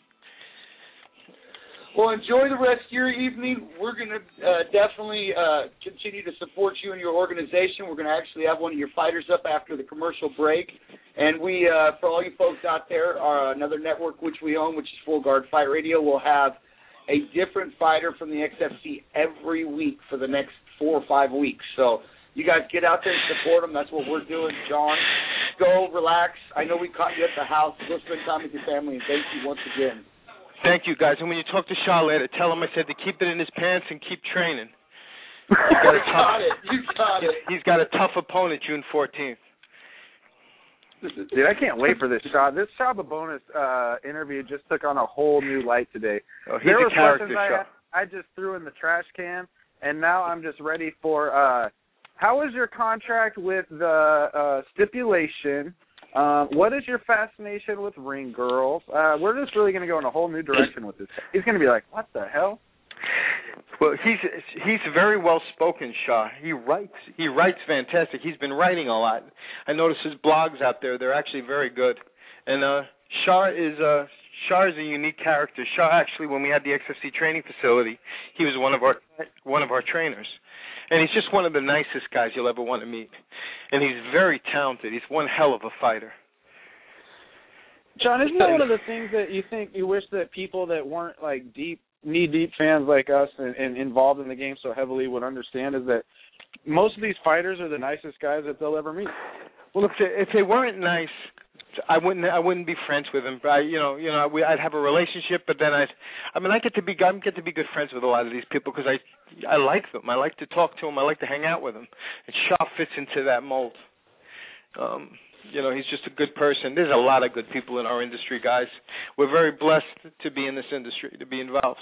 Well, enjoy the rest of your evening. We're going to definitely continue to support you and your organization. We're going to actually have one of your fighters up after the commercial break. And we, for all you folks out there, are another network which we own, which is Full Guard Fight Radio. We'll have a different fighter from the XFC every week for the next 4 or 5 weeks. So you guys get out there and support them. That's what we're doing. John, go relax. I know we caught you at the house. Go spend time with your family, and thank you once again. Thank you, guys. And when you talk to Shaw later, tell him I said to keep it in his pants and keep training. You got it. He's got a tough opponent June 14th. Dude, I can't wait for this Shaw. This Chaba Bonus interview just took on a whole new light today. Oh, he's a character, Shaw. I just threw in the trash can, and now I'm just ready for how is your contract with the stipulation? What is your fascination with ring girls? We're just really going to go in a whole new direction with this. He's going to be like, what the hell? Well, he's very well spoken, Shaw. He writes fantastic. He's been writing a lot. I noticed his blogs out there; they're actually very good. And Shaw is a unique character. Shaw actually, when we had the XFC training facility, he was one of our trainers. And he's just one of the nicest guys you'll ever want to meet. And he's very talented. He's one hell of a fighter. John, isn't that one of the things that you wish that people that weren't like knee-deep fans like us and involved in the game so heavily would understand is that most of these fighters are the nicest guys that they'll ever meet. Well, if they weren't nice, I wouldn't be friends with them. I'd have a relationship, but then I get to be good friends with a lot of these people because I like them. I like to talk to them. I like to hang out with them. And Shaw fits into that mold. He's just a good person. There's a lot of good people in our industry, guys. We're very blessed to be in this industry, to be involved.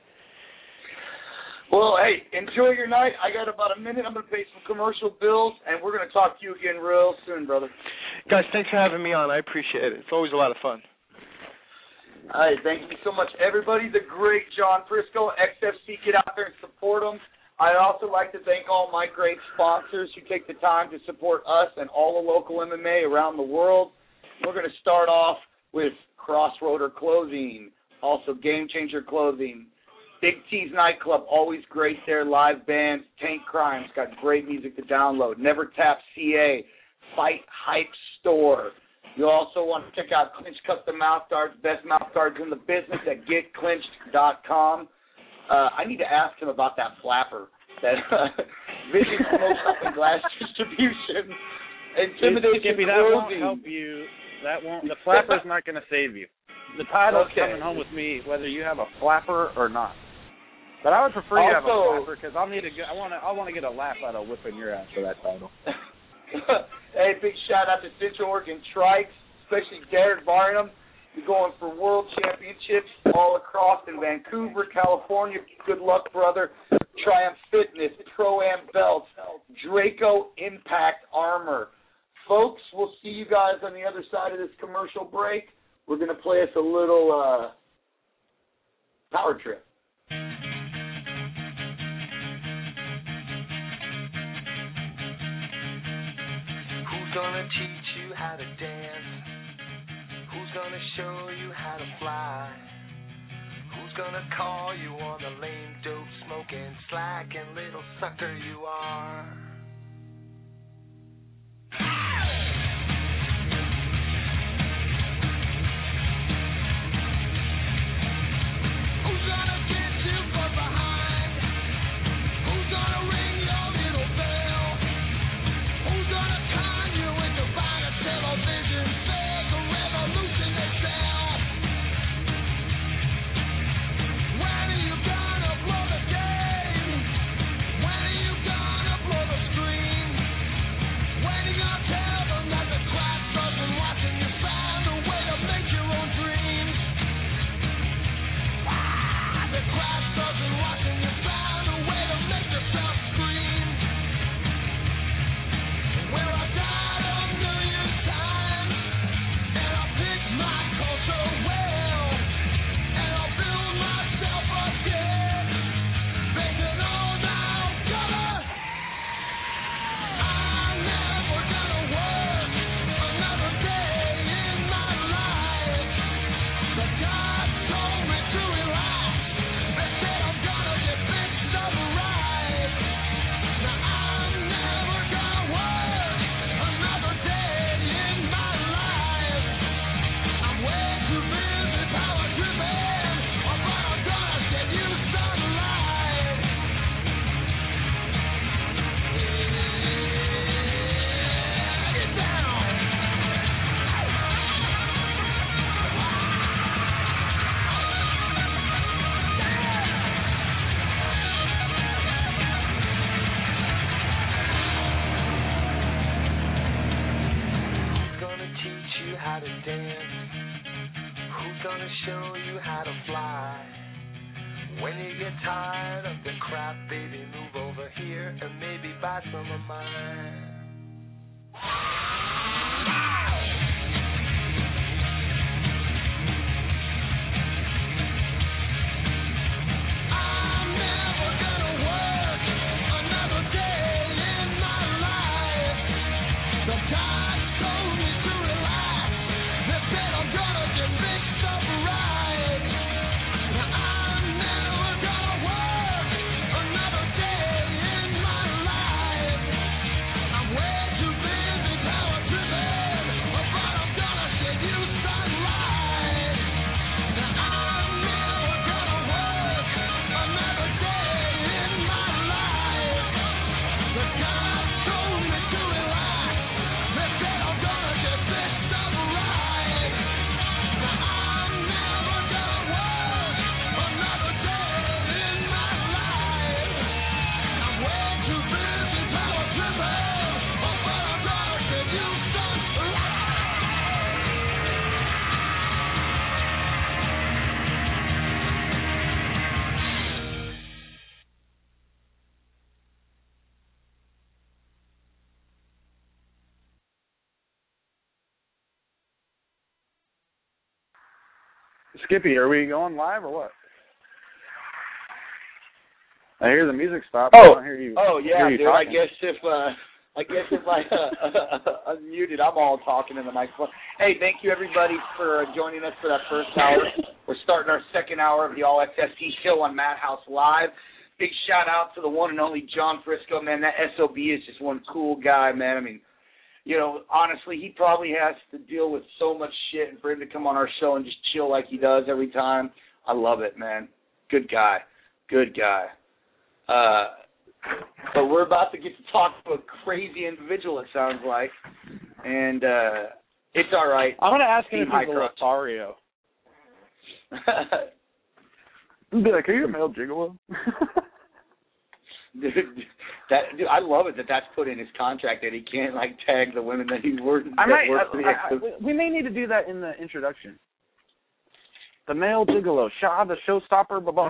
Well, hey, enjoy your night. I got about a minute. I'm going to pay some commercial bills, and we're going to talk to you again real soon, brother. Guys, thanks for having me on. I appreciate it. It's always a lot of fun. All right, thank you so much, everybody. The great John Frisco, XFC. Get out there and support them. I'd also like to thank all my great sponsors who take the time to support us and all the local MMA around the world. We're going to start off with Crossroader Clothing, also Game Changer Clothing, Big T's Nightclub, always great there, live bands, Tank Crimes, got great music to download, Never Tap CA, Fight Hype Store. You also want to check out Clinch Custom Mouth Guards, best mouth guards in the business at getclinched.com. I need to ask him about that flapper, that Vision Smoke and Glass Distribution, Intimidation Skippy, that won't help you. The flapper's not going to save you. The title's coming home with me, whether you have a flapper or not. But I would prefer you have a flapper because I want to get a laugh out of whipping your ass for that title. Hey, big shout out to Central Oregon Trikes, especially Derek Barnum. We're going for world championships all across in Vancouver, California. Good luck, brother. Triumph Fitness, Pro-Am Belts, Draco Impact Armor. Folks, we'll see you guys on the other side of this commercial break. We're going to play us a little power trip. gonna teach you how to dance? Who's gonna show you how to fly? Who's gonna call you on the lame, dope, smoking, slacking little sucker you are? Who's gonna get you from behind? Who's gonna ring your little bell? Who's gonna con you into buying a television set? The revolution they sell. When are you gonna blow the game? When are you gonna blow the screen? When are you gonna tell them that the class doesn't watch and you found a way to make your own dreams? The class doesn't watch and you found a way to make yourself scream. Well, I died a million times, and I picked my culture well, and I'll build myself again, making all now color. I'm never gonna work another day in my life. The God told me to relax. They said I'm gonna get fixed up right. Now I'm never gonna work another day in my life. I'm way too busy power driven, but I'm gonna get you sunlight. Get down. Who's gonna teach you how to dance? Who's gonna show you how to fly? When you get tired of the crap, baby, move over here and maybe buy some of mine. I'm never gonna work another day in my life. The God told me to relax. They said I'm gonna get fixed up right. Now I'm never gonna work another day in my life. I'm way too busy power driven, but I'm gonna get you sunlight. Now I'm never gonna work another day in my life. The God told me to relax. They said I'm gonna get fixed up right. Now I'm never gonna work another day in my life. I'm way too busy power driven, but I'm gonna get you sunlight. Skippy, are we going live or what? I hear the music stop. Oh. I don't hear you. Oh yeah, hear you dude. talking. I guess if I unmuted, I'm all talking in the microphone. Hey, thank you everybody for joining us for that first hour. We're starting our second hour of the All XST show on Madhouse Live. Big shout out to the one and only John Frisco, man. That SOB is just one cool guy, man. I mean, you know, honestly, he probably has to deal with so much shit, and for him to come on our show and just chill like he does every time, I love it, man. Good guy. Good guy. But we're about to get to talk to a crazy individual, it sounds like. And it's all right. I'm going to ask him if Team he's a High Lothario. Be like, are you a male gigolo? Dude, I love it that that's put in his contract that he can't like tag the women that he works. We may need to do that in the introduction. The male gigolo, Shaw, the showstopper, Babonas.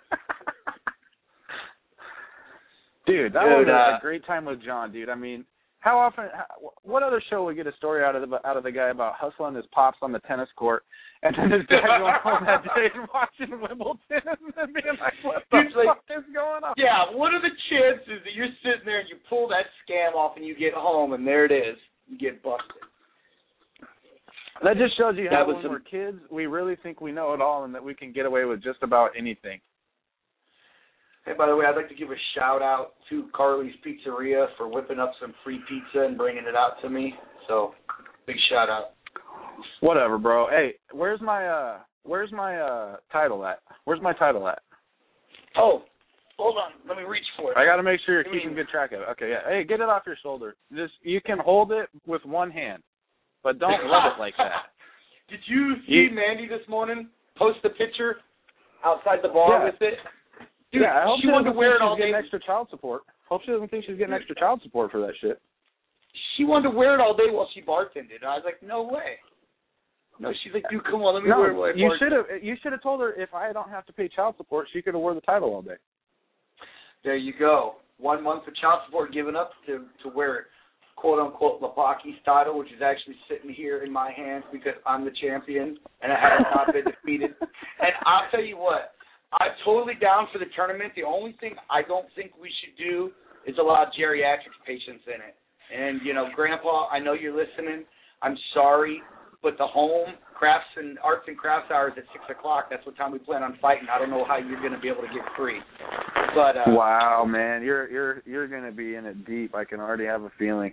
Dude, that was a great time with John, dude. I mean, How often? What other show would get a story out of the guy about hustling his pops on the tennis court, and then his dad going home that day and watching Wimbledon and being like, "What the fuck is going on?" Yeah, what are the chances that you're sitting there and you pull that scam off and you get home and there it is, you get busted? That just shows you how when we're kids, we really think we know it all and that we can get away with just about anything. Hey, by the way, I'd like to give a shout-out to Carly's Pizzeria for whipping up some free pizza and bringing it out to me. So, big shout-out. Whatever, bro. Hey, where's my title at? Where's my title at? Oh, hold on. Let me reach for it. I got to make sure you're keeping good track of it. Okay, yeah. Hey, get it off your shoulder. You can hold it with one hand, but don't rub it like that. Did you see Mandy this morning post a picture outside the bar with it? Dude, yeah, I hope she wanted to wear it all day. Getting extra child support. Hope she doesn't think she's getting extra child support for that shit. She wanted to wear it all day while she bartended. I was like, no way. No, she's like, dude, come on, let me wear it while I bartend. You should have told her if I don't have to pay child support, she could have wore the title all day. There you go. 1 month of child support given up to wear quote-unquote Lapaki's title, which is actually sitting here in my hands because I'm the champion and I have not been defeated. And I'll tell you what, I'm totally down for the tournament. The only thing I don't think we should do is allow geriatric patients in it. And, you know, Grandpa, I know you're listening. I'm sorry, but the home crafts and arts and crafts hours at 6 o'clock, that's what time we plan on fighting. I don't know how you're going to be able to get free. But wow, man, you're going to be in it deep. I can already have a feeling.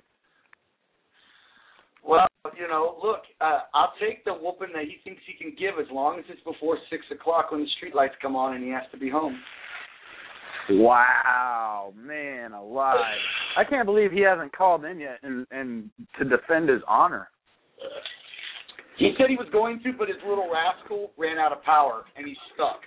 Well, you know, look, I'll take the whooping that he thinks he can give as long as it's before 6 o'clock when the street lights come on and he has to be home. Wow, man, alive. I can't believe he hasn't called in yet and to defend his honor. He said he was going to, but his little rascal ran out of power, and he's stuck.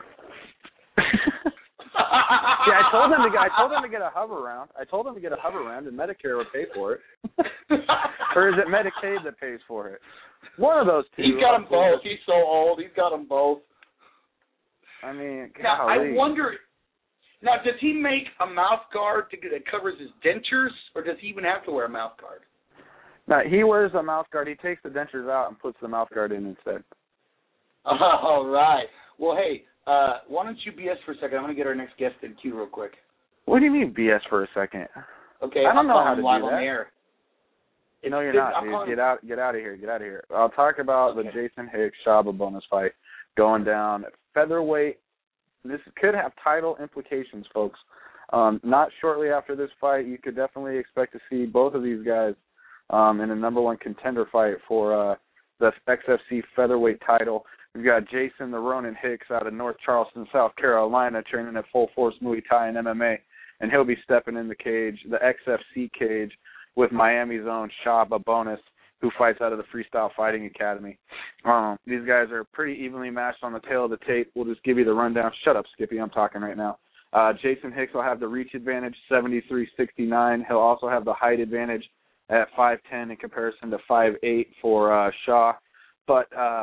Yeah, I told him to get a hover round. I told him to get a hover round, and Medicare would pay for it. Or is it Medicaid that pays for it? One of those two. He's got them both. He's so old. He's got them both. I mean, now, I wonder. Now, does he make a mouth guard that covers his dentures, or does he even have to wear a mouth guard? No, he wears a mouth guard. He takes the dentures out and puts the mouth guard in instead. All right. Well, hey, why don't you BS for a second? I'm going to get our next guest in queue real quick. What do you mean BS for a second? Okay, I don't know how to live do on that. the air. No, you're not, dude. Get out of here. I'll talk about the Jason Hicks Shaba bonus fight going down at featherweight. This could have title implications, folks. Not shortly after this fight, you could definitely expect to see both of these guys in a number one contender fight for the XFC featherweight title. We've got Jason the Ronin Hicks out of North Charleston, South Carolina, training at Full Force Muay Thai and MMA, and he'll be stepping in the cage, the XFC cage, with Miami's own Shaba Bonus, who fights out of the Freestyle Fighting Academy. These guys are pretty evenly matched on the tail of the tape. We'll just give you the rundown. Shut up, Skippy. I'm talking right now. Jason Hicks will have the reach advantage, 73-69. He'll also have the height advantage at 5'10" in comparison to 5'8" for Shaw. But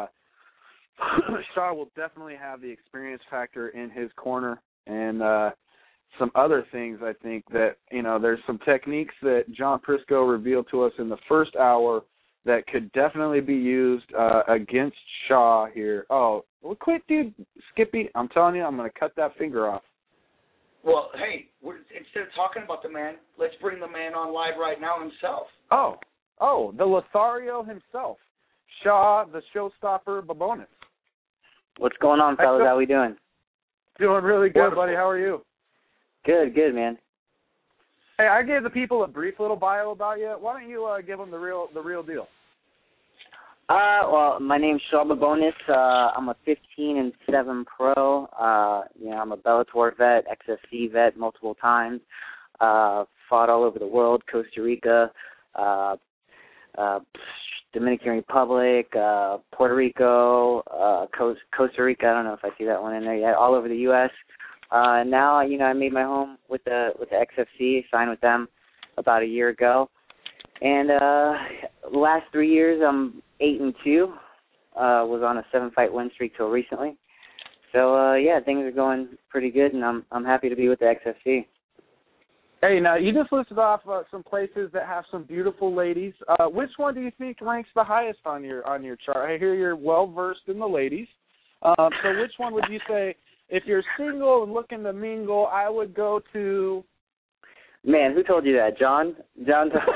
Shaw will definitely have the experience factor in his corner and some other things, I think, that, you know, there's some techniques that John Prisco revealed to us in the first hour that could definitely be used against Shaw here. Oh, well, quit, dude. Skippy, I'm telling you, I'm going to cut that finger off. Well, hey, instead of talking about the man, let's bring the man on live right now himself. Oh, the Lothario himself, Shaw, the showstopper Babonis. What's going on, fellas? How we doing? Doing really good, Wonderful. buddy. How are you? Good, man. Hey, I gave the people a brief little bio about you. Why don't you give them the real deal? Well, my name's Shaw Babonis. I'm a 15-7 pro. I'm a Bellator vet, XFC vet multiple times. Fought all over the world, Costa Rica, Dominican Republic, Puerto Rico, Costa Rica. I don't know if I see that one in there yet. All over the U.S. Now, I made my home with the XFC. Signed with them about a year ago, and the last 3 years I'm 8-2. Was on a 7-fight win streak till recently. So things are going pretty good, and I'm happy to be with the XFC. Hey, now you just listed off some places that have some beautiful ladies. Which one do you think ranks the highest on your chart? I hear you're well versed in the ladies. So which one would you say, if you're single and looking to mingle, I would go to? Man, who told you that? John? John told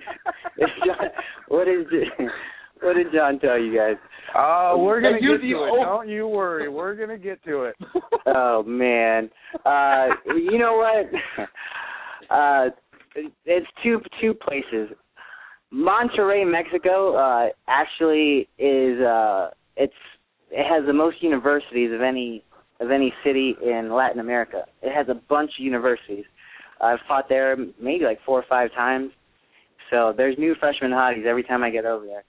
what did John tell you guys? We're going to get to it. Don't you worry. We're going to get to it. Oh, man. You know what? It's two places. Monterrey, Mexico, actually is it has the most universities of any city in Latin America. It has a bunch of universities. I've taught there maybe like 4 or 5 times. So there's new freshman hotties every time I get over there.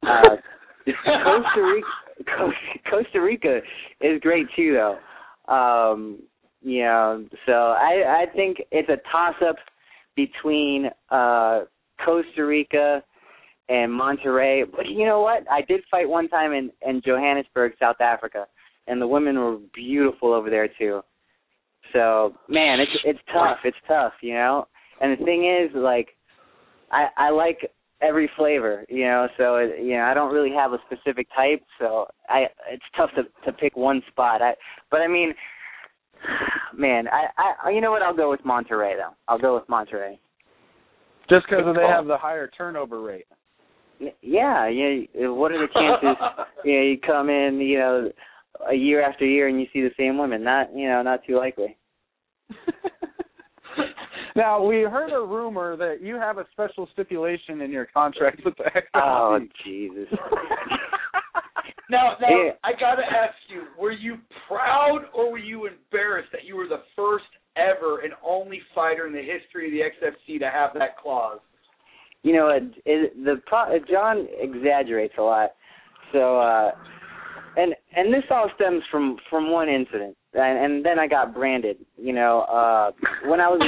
Costa Rica is great too, though. You know, so I think it's a toss-up between Costa Rica and Monterrey. But you know what? I did fight one time in Johannesburg, South Africa, and the women were beautiful over there too. So, man, it's tough. It's tough, you know. And the thing is, like, I like every flavor, you know. So, you know, I don't really have a specific type. So, it's tough to pick one spot. But I mean, man, I you know what? I'll go with Monterrey though. I'll go with Monterrey. Just because they have the higher turnover rate. Yeah. What are the chances? You come in, you know, a year after year and you see the same women? Not too likely. Now, we heard a rumor that you have a special stipulation in your contract with the XFC. Oh, Jesus. Now, I got to ask you, were you proud or were you embarrassed that you were the first ever and only fighter in the history of the XFC to have that clause? You know, John exaggerates a lot. So, and this all stems from one incident, and then I got branded. You know, when I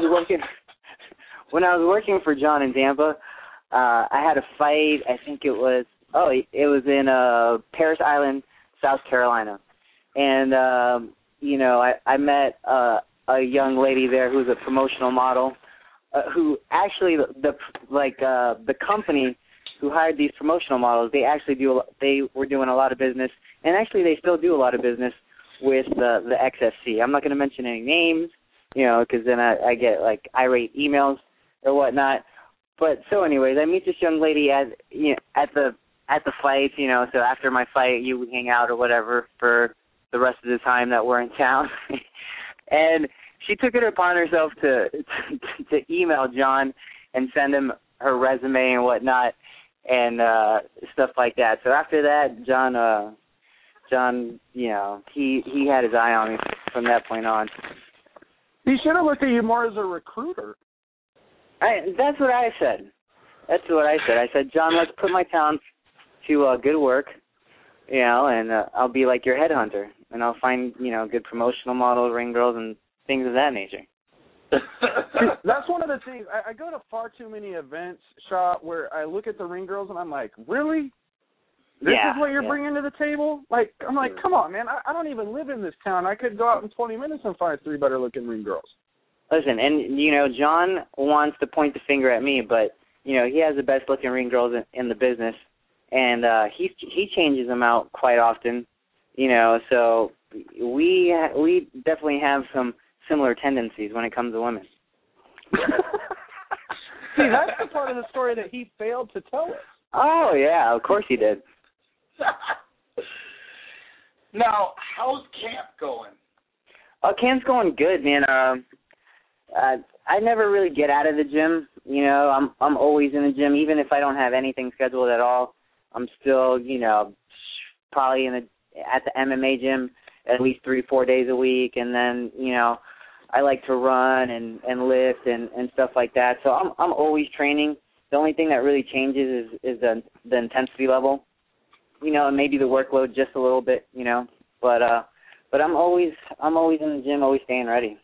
was working for John in Tampa, I had a fight. I think it was in Parris Island, South Carolina, and you know, I met a young lady there who's a promotional model, who actually the company who hired these promotional models, they were doing a lot of business, and actually they still do a lot of business with the XFC. I'm not going to mention any names, you know, because then I get like irate emails or whatnot. But so, anyways, I meet this young lady at the fight, you know. So after my fight, you hang out or whatever for the rest of the time that we're in town, and she took it upon herself to email John and send him her resume and whatnot, and stuff like that. So after that, John, you know, he had his eye on me from that point on. He should have looked at you more as a recruiter. That's what I said. I said, John, let's put my talents to good work, you know, and I'll be like your headhunter, and I'll find, you know, good promotional models, ring girls, and things of that nature. That's one of the things. I go to far too many events, Shaw, where I look at the ring girls and I'm like, really? This is what you're bringing to the table? Like, I'm like, come on, man. I don't even live in this town. I could go out in 20 minutes and find 3 better-looking ring girls. Listen, and, you know, John wants to point the finger at me, but, you know, he has the best-looking ring girls in the business, and he changes them out quite often, you know, so we definitely have some similar tendencies when it comes to women. See, that's the part of the story that he failed to tell us. Oh, yeah, of course he did. Now, how's camp going? Camp's going good, man. I never really get out of the gym. You know, I'm always in the gym, even if I don't have anything scheduled at all. I'm still, you know, probably at the MMA gym at least 3-4 days a week, and then, you know, I like to run and lift and stuff like that. So I'm always training. The only thing that really changes is the intensity level, you know, and maybe the workload just a little bit, you know. But I'm always in the gym, always staying ready.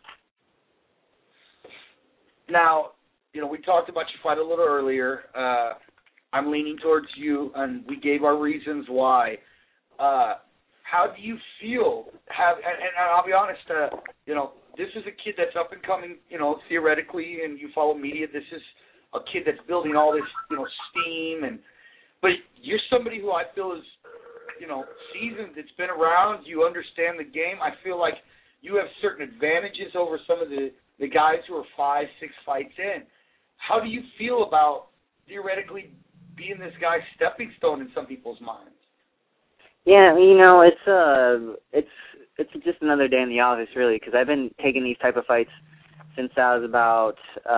Now, you know, we talked about your fight a little earlier. I'm leaning towards you, and we gave our reasons why. How do you feel? And I'll be honest, you know, this is a kid that's up and coming, theoretically, and you follow media. This is a kid that's building all this, steam, but you're somebody who I feel is, seasoned. It's been around. You understand the game. I feel like you have certain advantages over some of the guys who are 5, 6 fights in. How do you feel about theoretically being this guy's stepping stone in some people's minds? Yeah, it's just another day in the office, really, because I've been taking these type of fights since I was about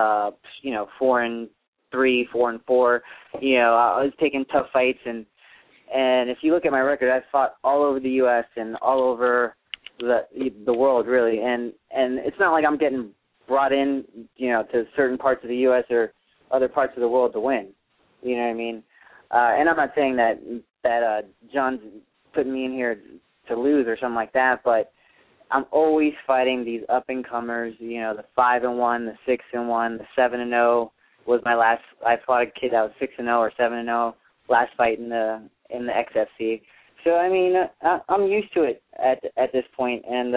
4-3, 4-4. I was taking tough fights, and if you look at my record, I've fought all over the U.S. and all over the world, really, and it's not like I'm getting brought in, to certain parts of the U.S. or other parts of the world to win. You know what I mean? And I'm not saying that John's putting me in here to lose or something like that, but I'm always fighting these up-and-comers, the 5-1, the 6-1, the 7-0 was my last. I fought a kid that was 6-0 or 7-0 last fight in the XFC. So, I mean, I'm used to it at this point, and,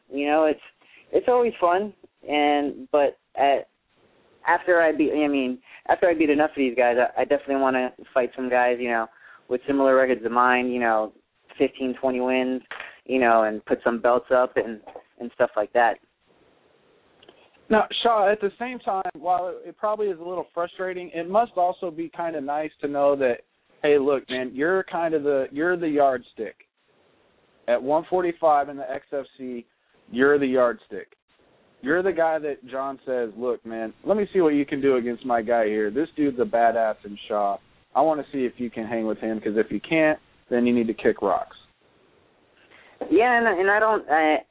it's always fun, but after I beat enough of these guys, I definitely want to fight some guys, with similar records to mine, 15, 20 wins, and put some belts up and stuff like that. Now, Shaw, at the same time, while it probably is a little frustrating, it must also be kind of nice to know that, hey, look, man, you're the yardstick. At 145 in the XFC, you're the yardstick. You're the guy that John says, look, man, let me see what you can do against my guy here. This dude's a badass in Shaw. I want to see if you can hang with him, because if you can't, then you need to kick rocks. Yeah, and I don't,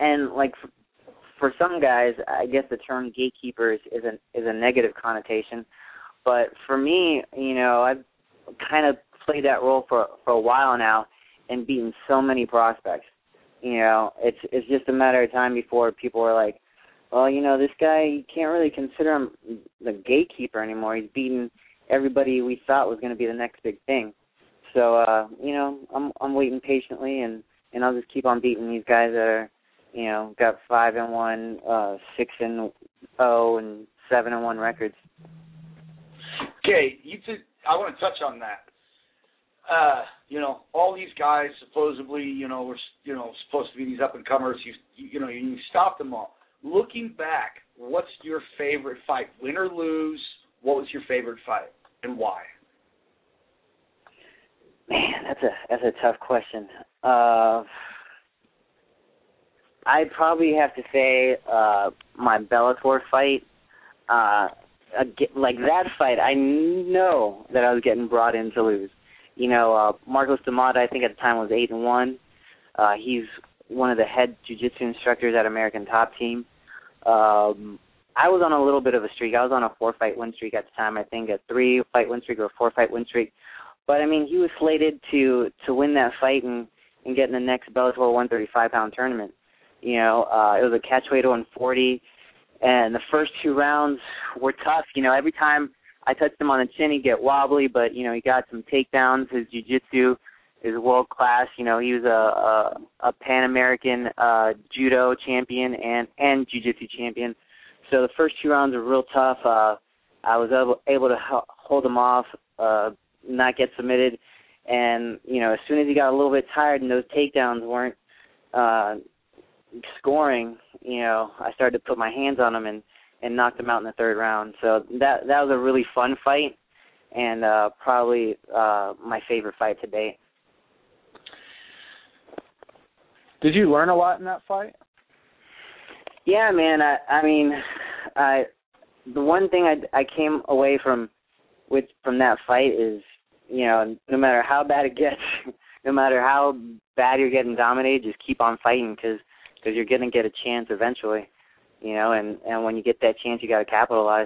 for some guys, I guess the term gatekeeper is a negative connotation. But for me, I've kind of played that role for a while now and beaten so many prospects. It's just a matter of time before people are like, well, this guy, you can't really consider him the gatekeeper anymore. He's beaten everybody we thought was going to be the next big thing. So, I'm waiting patiently, and I'll just keep on beating these guys that are, got 5-1, 6-0, and 7-1 records. Okay, I want to touch on that. All these guys supposedly, were, supposed to be these up-and-comers. You stopped them all. Looking back, what's your favorite fight? Win or lose, what was your favorite fight and why? Man, that's a tough question. I'd probably have to say my Bellator fight. Like that fight, I know that I was getting brought in to lose. Marcos D'Amata, I think at the time was 8-1. He's one of the head jiu-jitsu instructors at American Top Team. I was on a little bit of a streak. I was on a 4-fight win streak at the time. I think a 3-fight win streak or a 4-fight win streak. But I mean, he was slated to win that fight and get in the next Bellator 135-pound tournament. It was a catchweight 140, and the first 2 rounds were tough. Every time I touched him on the chin, he'd get wobbly, but he got some takedowns. His jiu-jitsu is world class. He was a Pan American judo champion and jiu-jitsu champion. So the first 2 rounds were real tough. I was able to hold him off, not get submitted, and as soon as he got a little bit tired and those takedowns weren't scoring, I started to put my hands on him and knocked him out in the 3rd round. So that was a really fun fight, and probably my favorite fight to date. Did you learn a lot in that fight? Yeah, man. The one thing I came away from that fight is, no matter how bad it gets, no matter how bad you're getting dominated, just keep on fighting because you're going to get a chance eventually, and when you get that chance, you got to capitalize.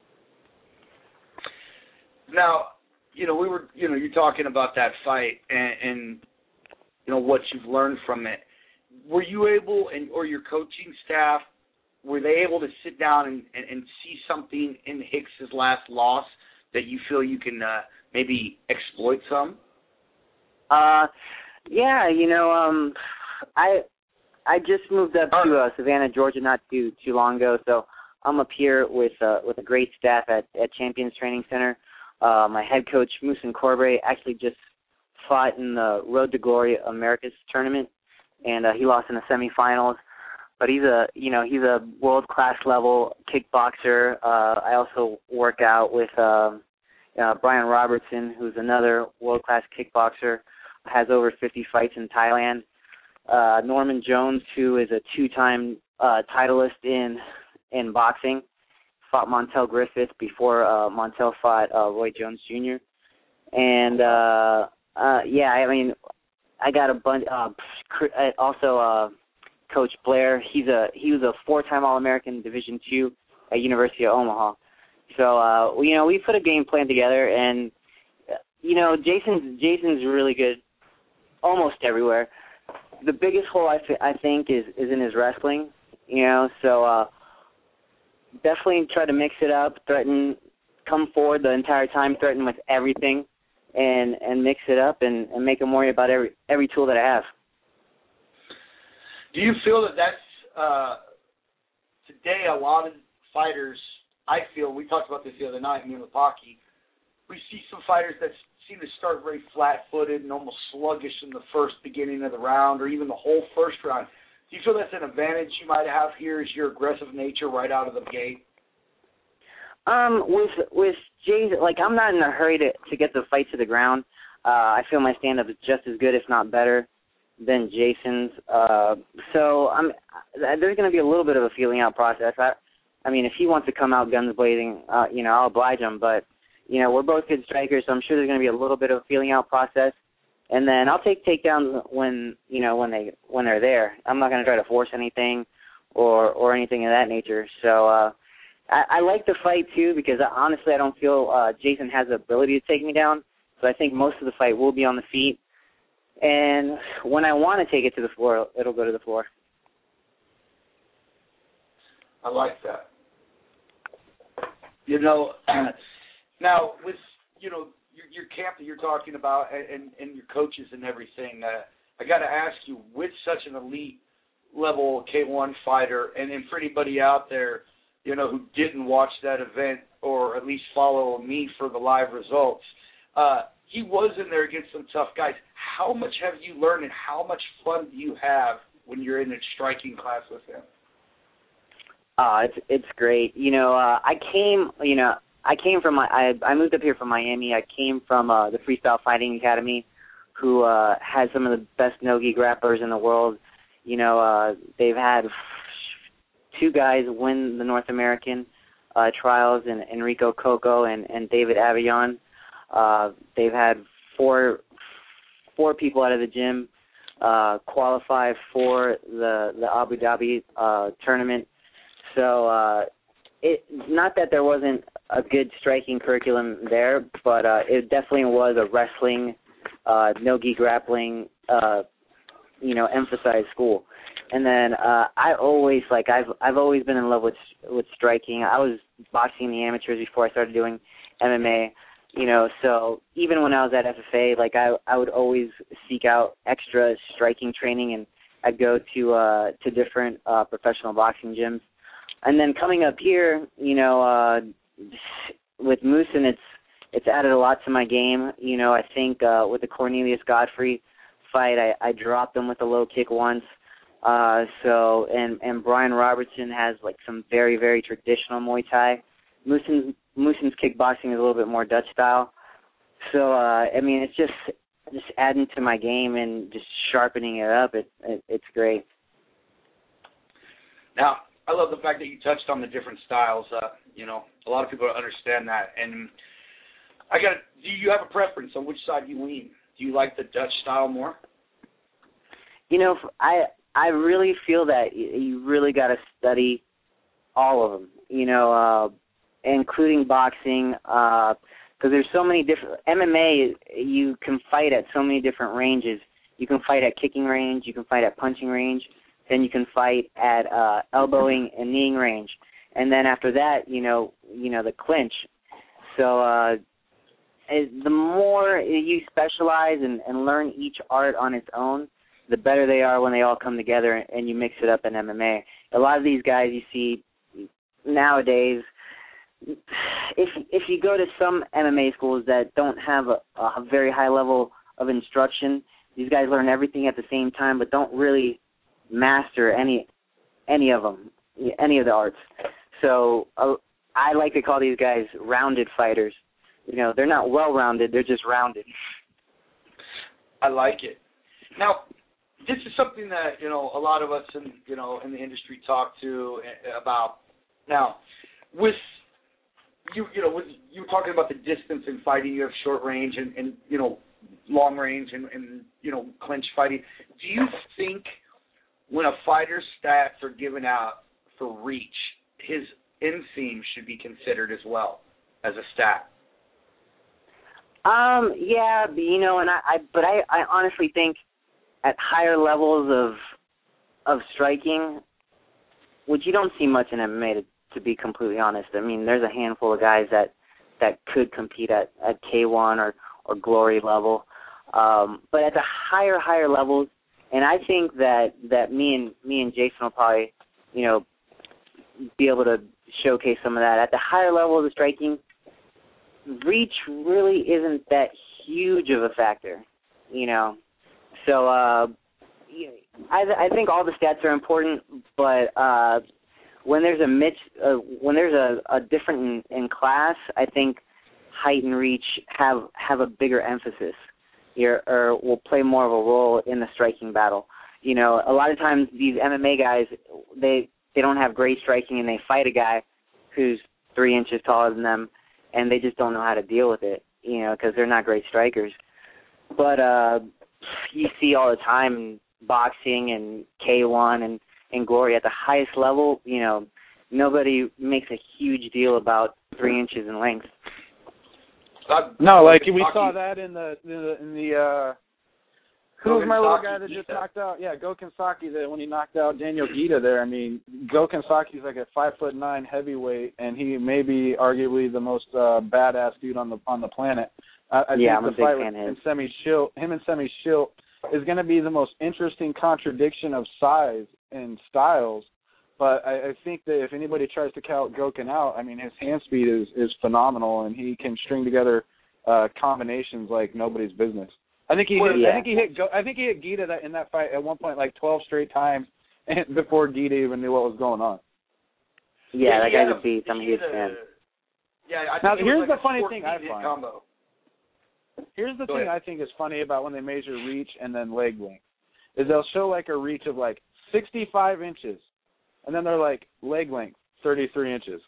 Now, you're talking about that fight and what you've learned from it. Were you able, or your coaching staff, were they able to sit down and see something in Hicks's last loss that you feel you can maybe exploit some? Yeah, I just moved up to Savannah, Georgia, not too long ago. So I'm up here with a great staff at Champions Training Center. My head coach, Musin Corbray, actually just fought in the Road to Glory Americas tournament, and he lost in the semifinals. But he's a world-class level kickboxer. I also work out with Brian Robertson, who's another world-class kickboxer, has over 50 fights in Thailand. Norman Jones, who is a two-time titleist in boxing, fought Montel Griffith before Montel fought Roy Jones Jr. And I mean, I got a bunch. Also, Coach Blair, he was a 4-time All-American Division II at University of Omaha. So we put a game plan together, and Jason's really good almost everywhere. The biggest hole I think is in his wrestling. So definitely try to mix it up, come forward the entire time, threaten with everything, and mix it up and make him worry about every tool that I have. Do you feel that that's today a lot of fighters, I feel, we talked about this the other night, me and Lepaki, we see some fighters that seem to start very flat-footed and almost sluggish in the first beginning of the round or even the whole first round. Do you feel that's an advantage you might have here, is your aggressive nature right out of the gate? With Jason, I'm not in a hurry to get the fight to the ground. I feel my stand-up is just as good, if not better, than Jason's. So there's going to be a little bit of a feeling-out process. I mean, if he wants to come out guns blazing, I'll oblige him. But, we're both good strikers, so I'm sure there's going to be a little bit of a feeling-out process. And then I'll take takedowns when they're there. I'm not going to try to force anything or anything of that nature. So I like the fight, too, because honestly I don't feel Jason has the ability to take me down. So I think most of the fight will be on the feet. And when I want to take it to the floor, it'll go to the floor. I like that. Now with, your camp that you're talking about and your coaches and everything, I got to ask you, with such an elite level K1 fighter, and for anybody out there, who didn't watch that event or at least follow me for the live results, he was in there against some tough guys. How much have you learned and how much fun do you have when you're in a striking class with him? It's great. I moved up here from Miami. I came from the Freestyle Fighting Academy, who has some of the best no-gi grapplers in the world. They've had 2 guys win the North American trials, in Enrico Coco and David Avillon. They've had 4 people out of the gym qualify for the Abu Dhabi tournament. So not that there wasn't a good striking curriculum there, but it definitely was a wrestling, no-gi grappling, emphasized school. And then I've always been in love with striking. I was boxing in the amateurs before I started doing MMA. So even when I was at FFA, I would always seek out extra striking training, and I'd go to different professional boxing gyms. And then coming up here, with Musin, it's added a lot to my game. I think with the Cornelius Godfrey fight, I dropped him with a low kick once. And Brian Robertson has some very, very traditional Muay Thai. Musin's kickboxing is a little bit more Dutch style. So it's just adding to my game and just sharpening it up. It's great. Now, I love the fact that you touched on the different styles. A lot of people don't understand that. And do you have a preference on which side you lean? Do you like the Dutch style more? I really feel that you really got to study all of them, including boxing, because there's so many different – MMA, you can fight at so many different ranges. You can fight at kicking range. You can fight at punching range. Then you can fight at elbowing and kneeing range. And then after that, the clinch. So the more you specialize and learn each art on its own, the better they are when they all come together and you mix it up in MMA. A lot of these guys you see nowadays, if you go to some MMA schools that don't have a very high level of instruction, these guys learn everything at the same time but don't really master any of them, any of the arts. So I like to call these guys rounded fighters. You know, they're not well-rounded, they're just rounded. I like it. Now, this is something that, you know, a lot of us in the industry talk to about. Now, with you were talking about the distance in fighting. You have short range and you know, long range and you know, clinch fighting. Do you think when a fighter's stats are given out for reach, his inseam should be considered as well as a stat? Yeah, you know, and I honestly think at higher levels of striking, which you don't see much in MMA, to be completely honest. I mean, there's a handful of guys that could compete at K1 or Glory level, but at the higher levels, and I think that me and Jason will probably, you know, be able to showcase some of that. At the higher levels of striking, reach really isn't that huge of a factor, you know. So I think all the stats are important, but when there's a different in class, I think height and reach have a bigger emphasis, or will play more of a role in the striking battle. You know, a lot of times these MMA guys, they don't have great striking, and they fight a guy who's 3 inches taller than them, and they just don't know how to deal with it, you know, because they're not great strikers. But you see all the time in boxing and K1 and Glory at the highest level, you know, nobody makes a huge deal about 3 inches in length. No, like we saw that in the who's my little guy that just knocked out? Yeah, Gokhan Saki. When he knocked out Daniel Guida there. I mean, Gokhan Saki's like a 5'9" heavyweight, and he may be arguably the most badass dude on the planet. I think I'm a big fan of him. Him and Semi Schilt is going to be the most interesting contradiction of size and styles. But I think that if anybody tries to count Gokhan out, I mean, his hand speed is phenomenal, and he can string together combinations like nobody's business. I think he hit Guida in that fight at one point like 12 straight times before Guida even knew what was going on. Yeah, that guy's a beast. I'm a huge fan. Yeah, now here's the funny thing I find. Combo. Here's the thing I think is funny about when they measure reach and then leg length, is they'll show like a reach of like 65 inches, and then they're like leg length 33 inches.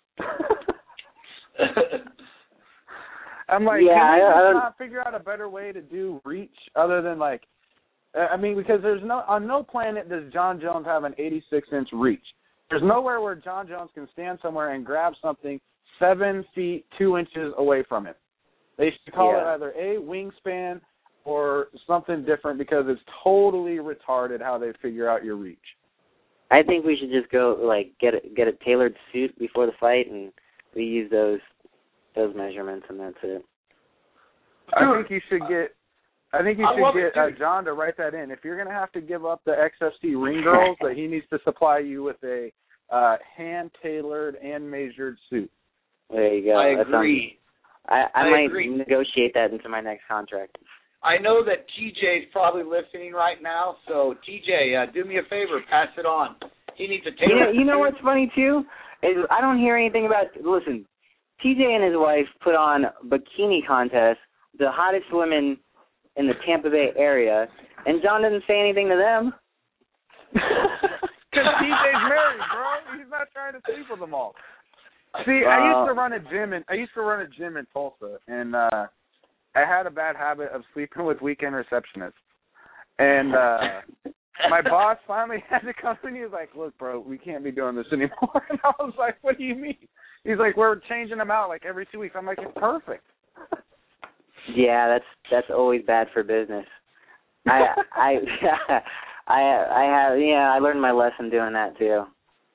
I'm like, can we not figure out a better way to do reach other than like, I mean, because on no planet does John Jones have an 86-inch reach. There's nowhere where John Jones can stand somewhere and grab something 7 feet 2 inches away from him. They should call it either a wingspan or something different, because it's totally retarded how they figure out your reach. I think we should just go like get a tailored suit before the fight, and we use those measurements, and that's it. I think you should get John to write that in. If you're going to have to give up the XFC ring girls, that he needs to supply you with a hand-tailored and measured suit. There you go. I agree. I might negotiate that into my next contract. I know that TJ is probably listening right now, so TJ, do me a favor, pass it on. He needs a tailor. You know what's funny too is I don't hear anything about. Listen, TJ and his wife put on bikini contests, the hottest women in the Tampa Bay area, and John doesn't say anything to them. Because TJ's married, bro. He's not trying to sleep with them all. See, I used to run a gym in Tulsa, and I had a bad habit of sleeping with weekend receptionists. And my boss finally had to come to me. He was like, "Look, bro, we can't be doing this anymore." And I was like, "What do you mean?" He's like, "We're changing them out like every 2 weeks." I'm like, "It's perfect." Yeah, that's always bad for business. I learned my lesson doing that too.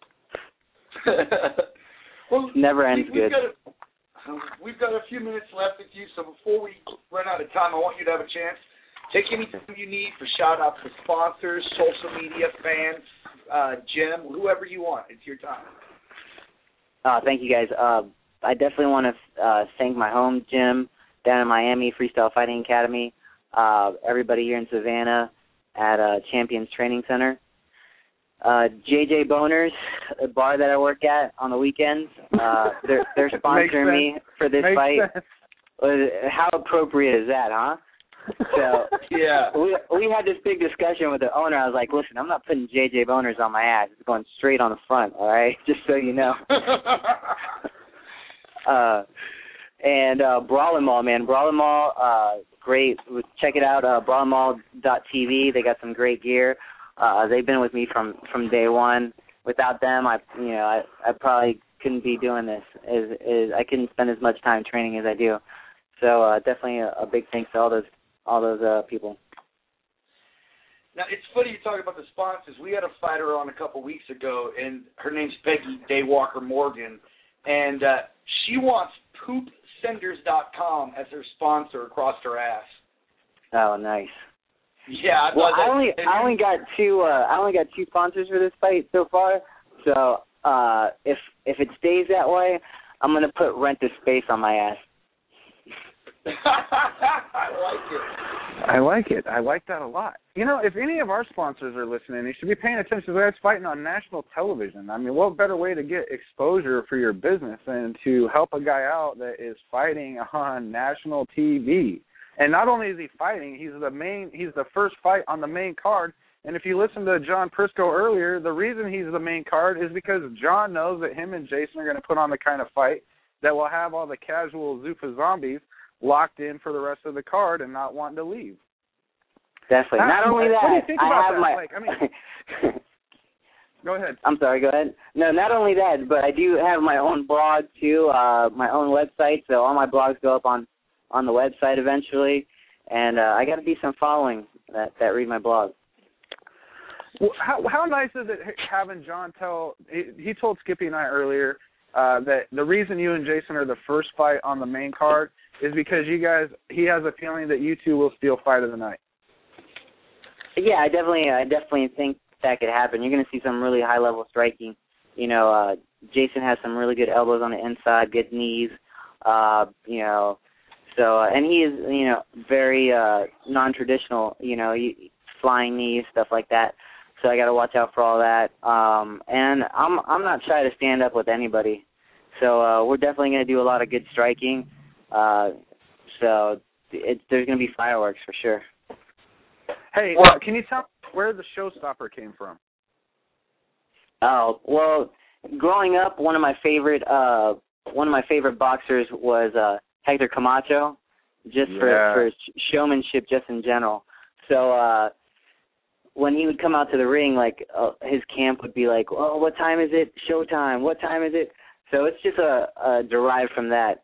Well, never ends good. We've got a few minutes left with you, so before we run out of time, I want you to have a chance Take any time you need for shout-outs to sponsors, social media, fans, Jim, whoever you want. It's your time. Thank you, guys. I definitely want to thank my home gym down in Miami, Freestyle Fighting Academy, everybody here in Savannah at Champions Training Center. JJ Boners, a bar that I work at on the weekends, they're sponsoring me for this fight. Sense. How appropriate is that, huh? So yeah, we had this big discussion with the owner. I was like, listen, I'm not putting JJ Boners on my ass. It's going straight on the front, all right? Just so you know. And Brawlin' Mall, man. Brawlin' Mall, great. Check it out, brawlinmall.tv. They got some great gear. They've been with me from day one. Without them, I probably couldn't be doing this. I couldn't spend as much time training as I do. So definitely a big thanks to all those people. Now, it's funny you talk about the sponsors. We had a fighter on a couple weeks ago, and her name's Peggy Daywalker Morgan, and she wants poopsenders.com as her sponsor across her ass. Oh, nice. Yeah, I only got two sponsors for this fight so far. So if it stays that way, I'm gonna put Rent a Space on my ass. I like it. I like that a lot. You know, if any of our sponsors are listening, you should be paying attention to that's fighting on national television. I mean, what better way to get exposure for your business than to help a guy out that is fighting on national TV? And not only is he fighting, he's the first fight on the main card. And if you listen to John Prisco earlier, the reason he's the main card is because John knows that him and Jason are going to put on the kind of fight that will have all the casual Zuffa zombies locked in for the rest of the card and not wanting to leave. Definitely. Not only that, what do you think about that? My... Like, I mean, go ahead. I'm sorry, go ahead. No, not only that, but I do have my own blog too, my own website, so all my blogs go up on the website eventually, and I got a decent following that read my blog. Well, how nice is it having John tell, he told Skippy and I earlier that the reason you and Jason are the first fight on the main card is because he has a feeling that you two will steal fight of the night. Yeah, I definitely think that could happen. You're going to see some really high-level striking. You know, Jason has some really good elbows on the inside, good knees, you know. So, and he is, you know, very non-traditional, you know, flying knees, stuff like that. So I got to watch out for all that. And I'm not shy to stand up with anybody. So we're definitely going to do a lot of good striking. So there's going to be fireworks for sure. Hey, can you tell me where the showstopper came from? Oh, well, growing up, one of my favorite boxers was Hector Camacho, just for his showmanship, just in general. So when he would come out to the ring, like his camp would be like, "Oh, what time is it? Showtime! What time is it?" So it's just derived from that.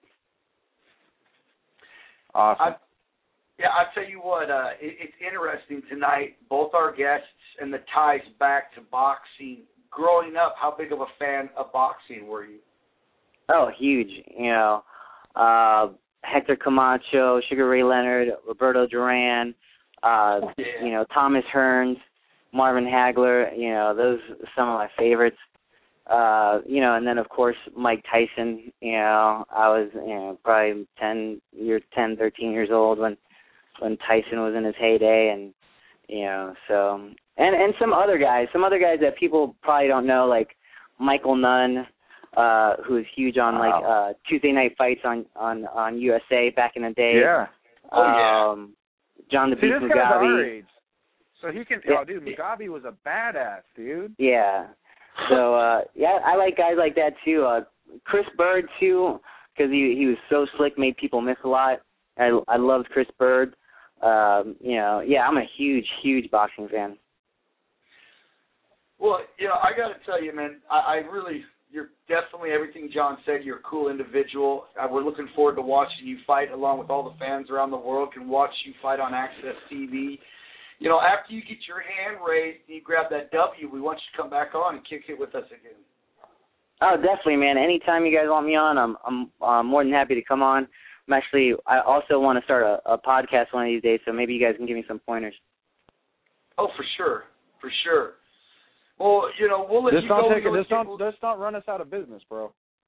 Awesome. I'll tell you what, it's interesting tonight, both our guests and the ties back to boxing. Growing up, how big of a fan of boxing were you? Oh, huge. You know, Hector Camacho, Sugar Ray Leonard, Roberto Duran, you know, Thomas Hearns, Marvin Hagler, you know, those are some of my favorites. You know, and then, of course, Mike Tyson. You know, I was, you know, probably 13 years old when Tyson was in his heyday, and, you know, so, and some other guys that people probably don't know, like Michael Nunn, who was huge on like Tuesday Night Fights on USA back in the day. Yeah. John the Beast Mugabe. So he can. Oh, dude, Mugabe was a badass, dude. Yeah. So yeah, I like guys like that too. Chris Bird too, because he was so slick, made people miss a lot. I loved Chris Bird. You know, yeah, I'm a huge boxing fan. Well, you know, I got to tell you, man, I really, you're definitely everything John said. You're a cool individual. We're looking forward to watching you fight, along with all the fans around the world can watch you fight on Access TV. You know, after you get your hand raised and you grab that W, we want you to come back on and kick it with us again. Oh, definitely, man. Anytime you guys want me on, I'm more than happy to come on. I also want to start a podcast one of these days, so maybe you guys can give me some pointers. Oh, for sure. Well, we'll let you go. Just don't run us out of business, bro.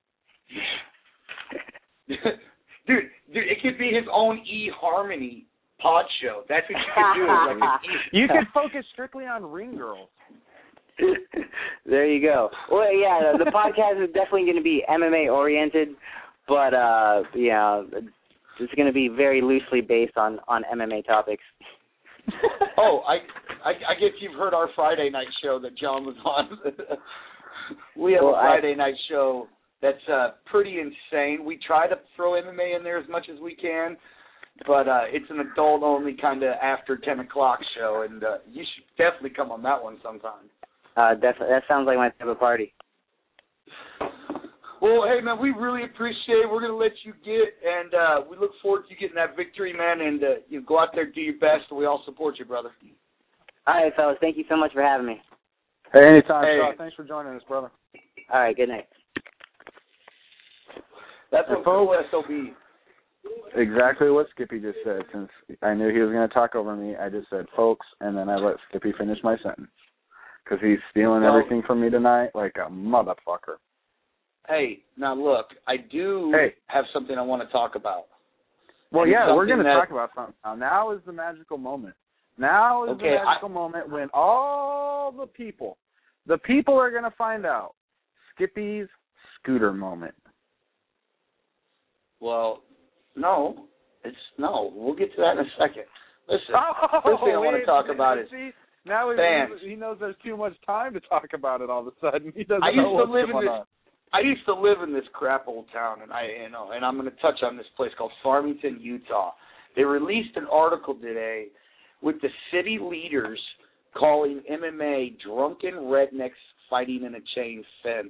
Dude, it could be his own eHarmony pod show. That's what you could do. You could focus strictly on ring girls. There you go. Well, yeah, the podcast is definitely going to be MMA oriented, but it's going to be very loosely based on MMA topics. Oh, I guess you've heard our Friday night show that John was on. We have a Friday night show that's pretty insane. We try to throw MMA in there as much as we can, but it's an adult-only kind of after 10 o'clock show, and you should definitely come on that one sometime. Definitely. That sounds like my type of party. Well, hey, man, we really appreciate it. We're going to let you get, and we look forward to you getting that victory, man, and go out there, do your best, and we all support you, brother. All right, fellas. Thank you so much for having me. Hey, anytime, Scott. Thanks for joining us, brother. All right, good night. That's what cool SOB. Exactly what Skippy just said. Since I knew he was going to talk over me, I just said, folks, and then I let Skippy finish my sentence. Because he's stealing everything from me tonight like a motherfucker. Hey, now look, I do have something I want to talk about. Well, yeah, we're going to talk about something now. Now is the magical moment. Now is the magical moment when all the people are going to find out Skippy's scooter moment. Well, no. We'll get to that in a second. Listen, first thing I want to talk about is now fans. He knows there's too much time to talk about it all of a sudden. He doesn't I know what's going on. I used to live in this crap old town, and I'm going to touch on this place called Farmington, Utah. They released an article today with the city leaders calling MMA drunken rednecks fighting in a chain fence.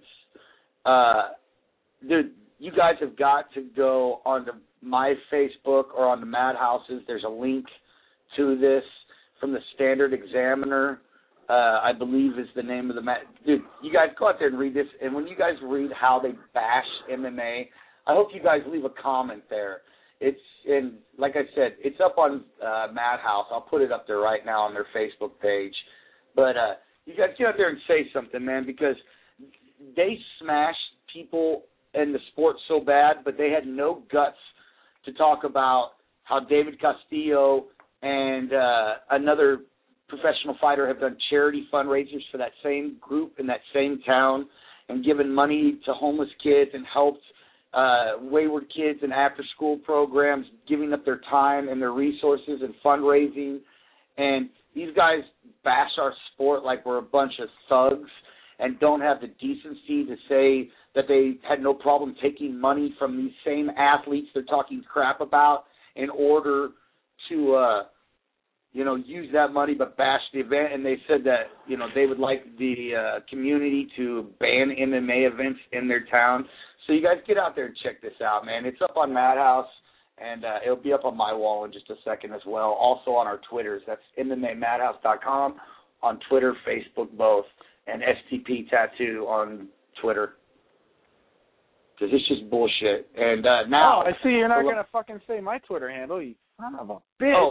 Dude, you guys have got to go onto my Facebook or on the Madhouse's. There's a link to this from the Standard Examiner. I believe is the name of the dude. You guys go out there and read this, and when you guys read how they bash MMA, I hope you guys leave a comment there. And like I said, it's up on Madhouse. I'll put it up there right now on their Facebook page. But you guys get out there and say something, man, because they smash people in the sport so bad, but they had no guts to talk about how David Castillo and another professional fighter have done charity fundraisers for that same group in that same town and given money to homeless kids and helped wayward kids in after-school programs, giving up their time and their resources and fundraising. And these guys bash our sport like we're a bunch of thugs and don't have the decency to say that they had no problem taking money from these same athletes they're talking crap about in order to use that money but bash the event. And they said that, they would like the community to ban MMA events in their town. So you guys get out there and check this out, man. It's up on Madhouse, and it'll be up on my wall in just a second as well. Also on our Twitters. That's MMAmadhouse.com on Twitter, Facebook, both, and STP Tattoo on Twitter. Because it's just bullshit. And now... Oh, I see you're not going to fucking say my Twitter handle, you son of a bitch. Oh.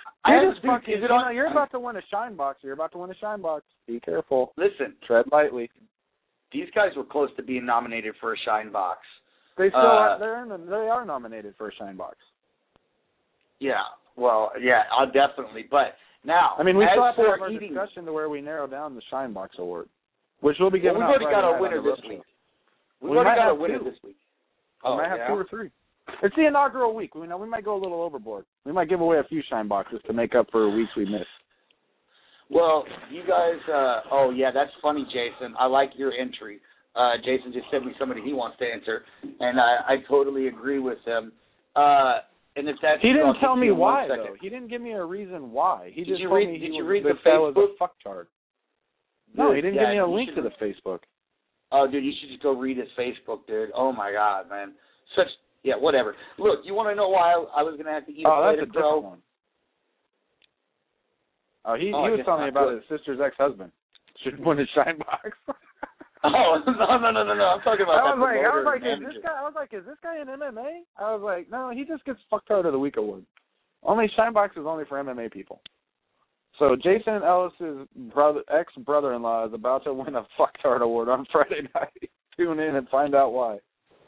You're about to win a shine box. You're about to win a shine box. Be careful. Listen. Tread lightly. These guys were close to being nominated for a shine box. They still are nominated for a shine box. Yeah. Well, yeah, definitely. But now, I mean, we still have to have our discussion to where we narrow down the shine box award, which will be given out. We've already got a winner this week. We've already got a winner this week. We might have 2 or 3. It's the inaugural week. We might go a little overboard. We might give away a few shine boxes to make up for weeks we missed. Well, you guys, that's funny, Jason. I like your entry. Jason just sent me somebody he wants to enter, and I totally agree with him. And if that's he didn't tell me why, though. He didn't give me a reason why. He just told me did you read the Facebook? Was a fucktard. No, he didn't give me a link to the Facebook. Oh, dude, you should just go read his Facebook, dude. Oh, my God, man. Whatever. Look, you want to know why I was going to have to eat a plate of crow? One. He was telling me about his sister's ex-husband. Should win his shine box. Oh no! I'm talking about. I was like, is this guy in MMA? I was like, no, he just gets fucktard of the week award. Shinebox is only for MMA people. So Jason Ellis's ex-brother-in-law is about to win a fucktard award on Friday night. Tune in and find out why.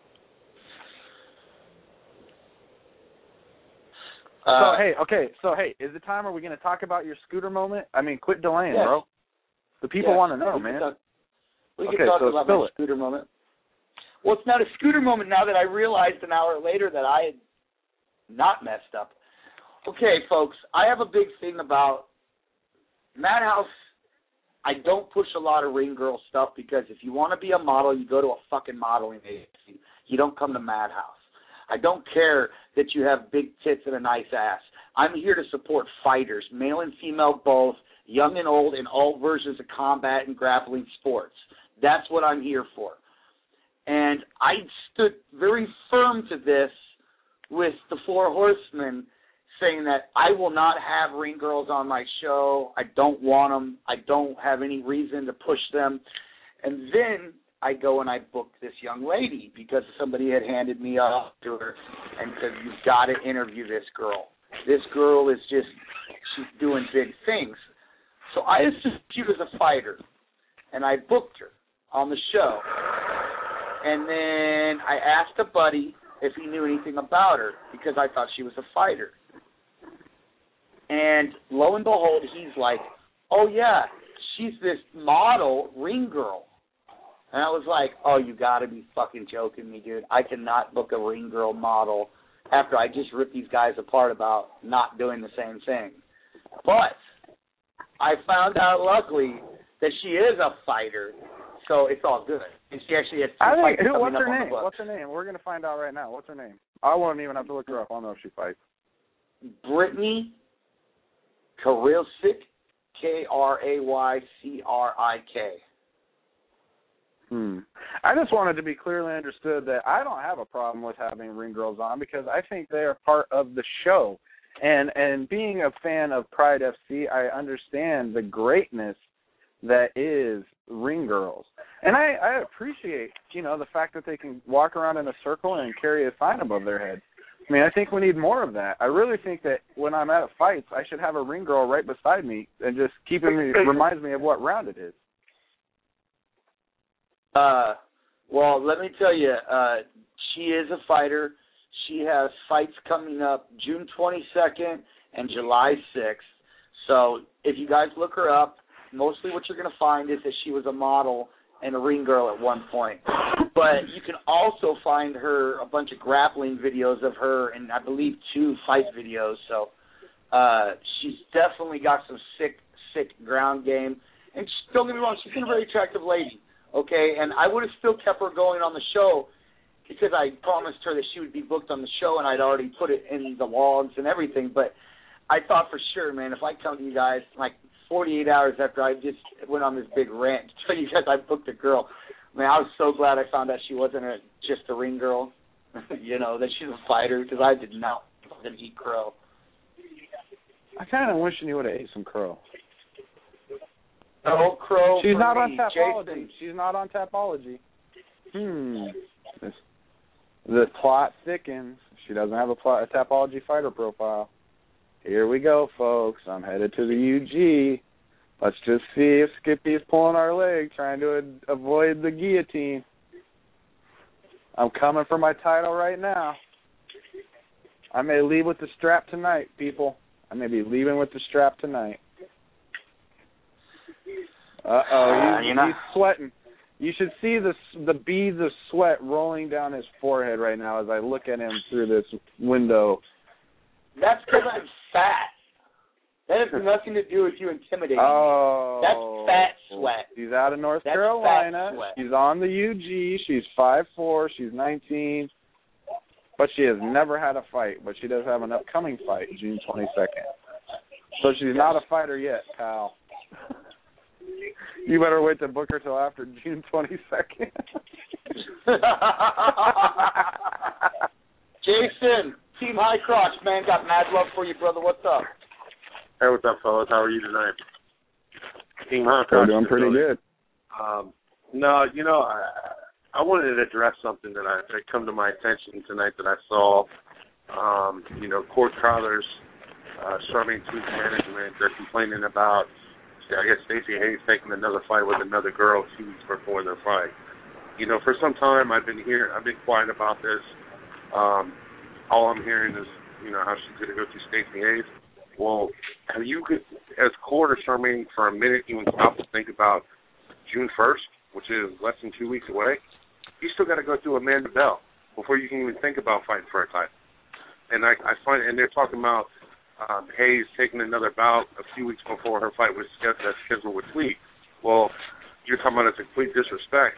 So hey, is it time? Are we going to talk about your scooter moment? I mean, quit delaying, bro. The people want to know, man. We can talk about my scooter moment. Well, it's not a scooter moment now that I realized an hour later that I had not messed up. Okay, folks, I have a big thing about Madhouse. I don't push a lot of ring girl stuff because if you want to be a model, you go to a fucking modeling agency. You don't come to Madhouse. I don't care that you have big tits and a nice ass. I'm here to support fighters, male and female both, young and old, in all versions of combat and grappling sports. That's what I'm here for. And I stood very firm to this with the Four Horsemen, saying that I will not have ring girls on my show. I don't want them. I don't have any reason to push them. And then I go and I booked this young lady because somebody had handed me off to her and said, you've got to interview this girl. This girl is just, she's doing big things. So I assumed she was a fighter, and I booked her on the show. And then I asked a buddy if he knew anything about her because I thought she was a fighter. And lo and behold, he's like, oh, yeah, she's this model ring girl. And I was like, oh, you got to be fucking joking me, dude. I cannot book a ring girl model after I just ripped these guys apart about not doing the same thing. But I found out, luckily, that she is a fighter, so it's all good. And she actually has two fights coming up on the books. What's her name? We're going to find out right now. What's her name? I won't even have to look her up. I'll know if she fights. Brittany Kraycik, Kraycrik. I just wanted to be clearly understood that I don't have a problem with having ring girls on because I think they are part of the show. And being a fan of Pride FC, I understand the greatness that is ring girls. And I appreciate, the fact that they can walk around in a circle and carry a sign above their head. I mean, I think we need more of that. I really think that when I'm at fights, I should have a ring girl right beside me and just reminds me of what round it is. Well, let me tell you, she is a fighter. She has fights coming up June 22nd and July 6th. So if you guys look her up, mostly what you're going to find is that she was a model and a ring girl at one point. But you can also find her a bunch of grappling videos of her and I believe 2 fight videos. So she's definitely got some sick ground game. And don't get me wrong, she's been a very attractive lady. Okay, and I would have still kept her going on the show because I promised her that she would be booked on the show, and I'd already put it in the logs and everything. But I thought for sure, man, if I come to you guys like 48 hours after I just went on this big rant to tell you guys I booked a girl, man, I was so glad I found out she wasn't just a ring girl, that she's a fighter because I did not fucking eat crow. I kind of wish you would have ate some crow. No crow. She's not on Tapology. Jason. She's not on Tapology. The plot thickens. She doesn't have a Tapology fighter profile. Here we go, folks. I'm headed to the UG. Let's just see if Skippy's pulling our leg, trying to avoid the guillotine. I'm coming for my title right now. I may leave with the strap tonight, people. I may be leaving with the strap tonight. He's sweating. You should see the beads of sweat rolling down his forehead right now as I look at him through this window. That's because I'm fat. That has nothing to do with you intimidating me. That's fat sweat. She's out of North Carolina. She's on the UG. She's 5'4". She's 19. But she has never had a fight. But she does have an upcoming fight, June 22nd. So she's not a fighter yet, pal. You better wait to book her till after June 22nd. Jason, Team High Crotch, man, got mad love for you, brother. What's up? Hey, what's up, fellas? How are you tonight? Team High Crotch. We're doing pretty good. No, I wanted to address something that come to my attention tonight that I saw. Cord Crowder's Charmaine Tweet's management, they're complaining about, I guess, Stacey Hayes taking another fight with another girl 2 weeks before their fight. For some time I've been quiet about this. All I'm hearing is, how she's going to go through Stacey Hayes. Well, have you, as Cord or Charmaine, for a minute even stop to think about June 1st, which is less than 2 weeks away? You still got to go through Amanda Bell before you can even think about fighting for a title. And I find, and they're talking about Hayes taking another bout a few weeks before her fight was scheduled with Tweet. Well, you're talking about it's a complete disrespect.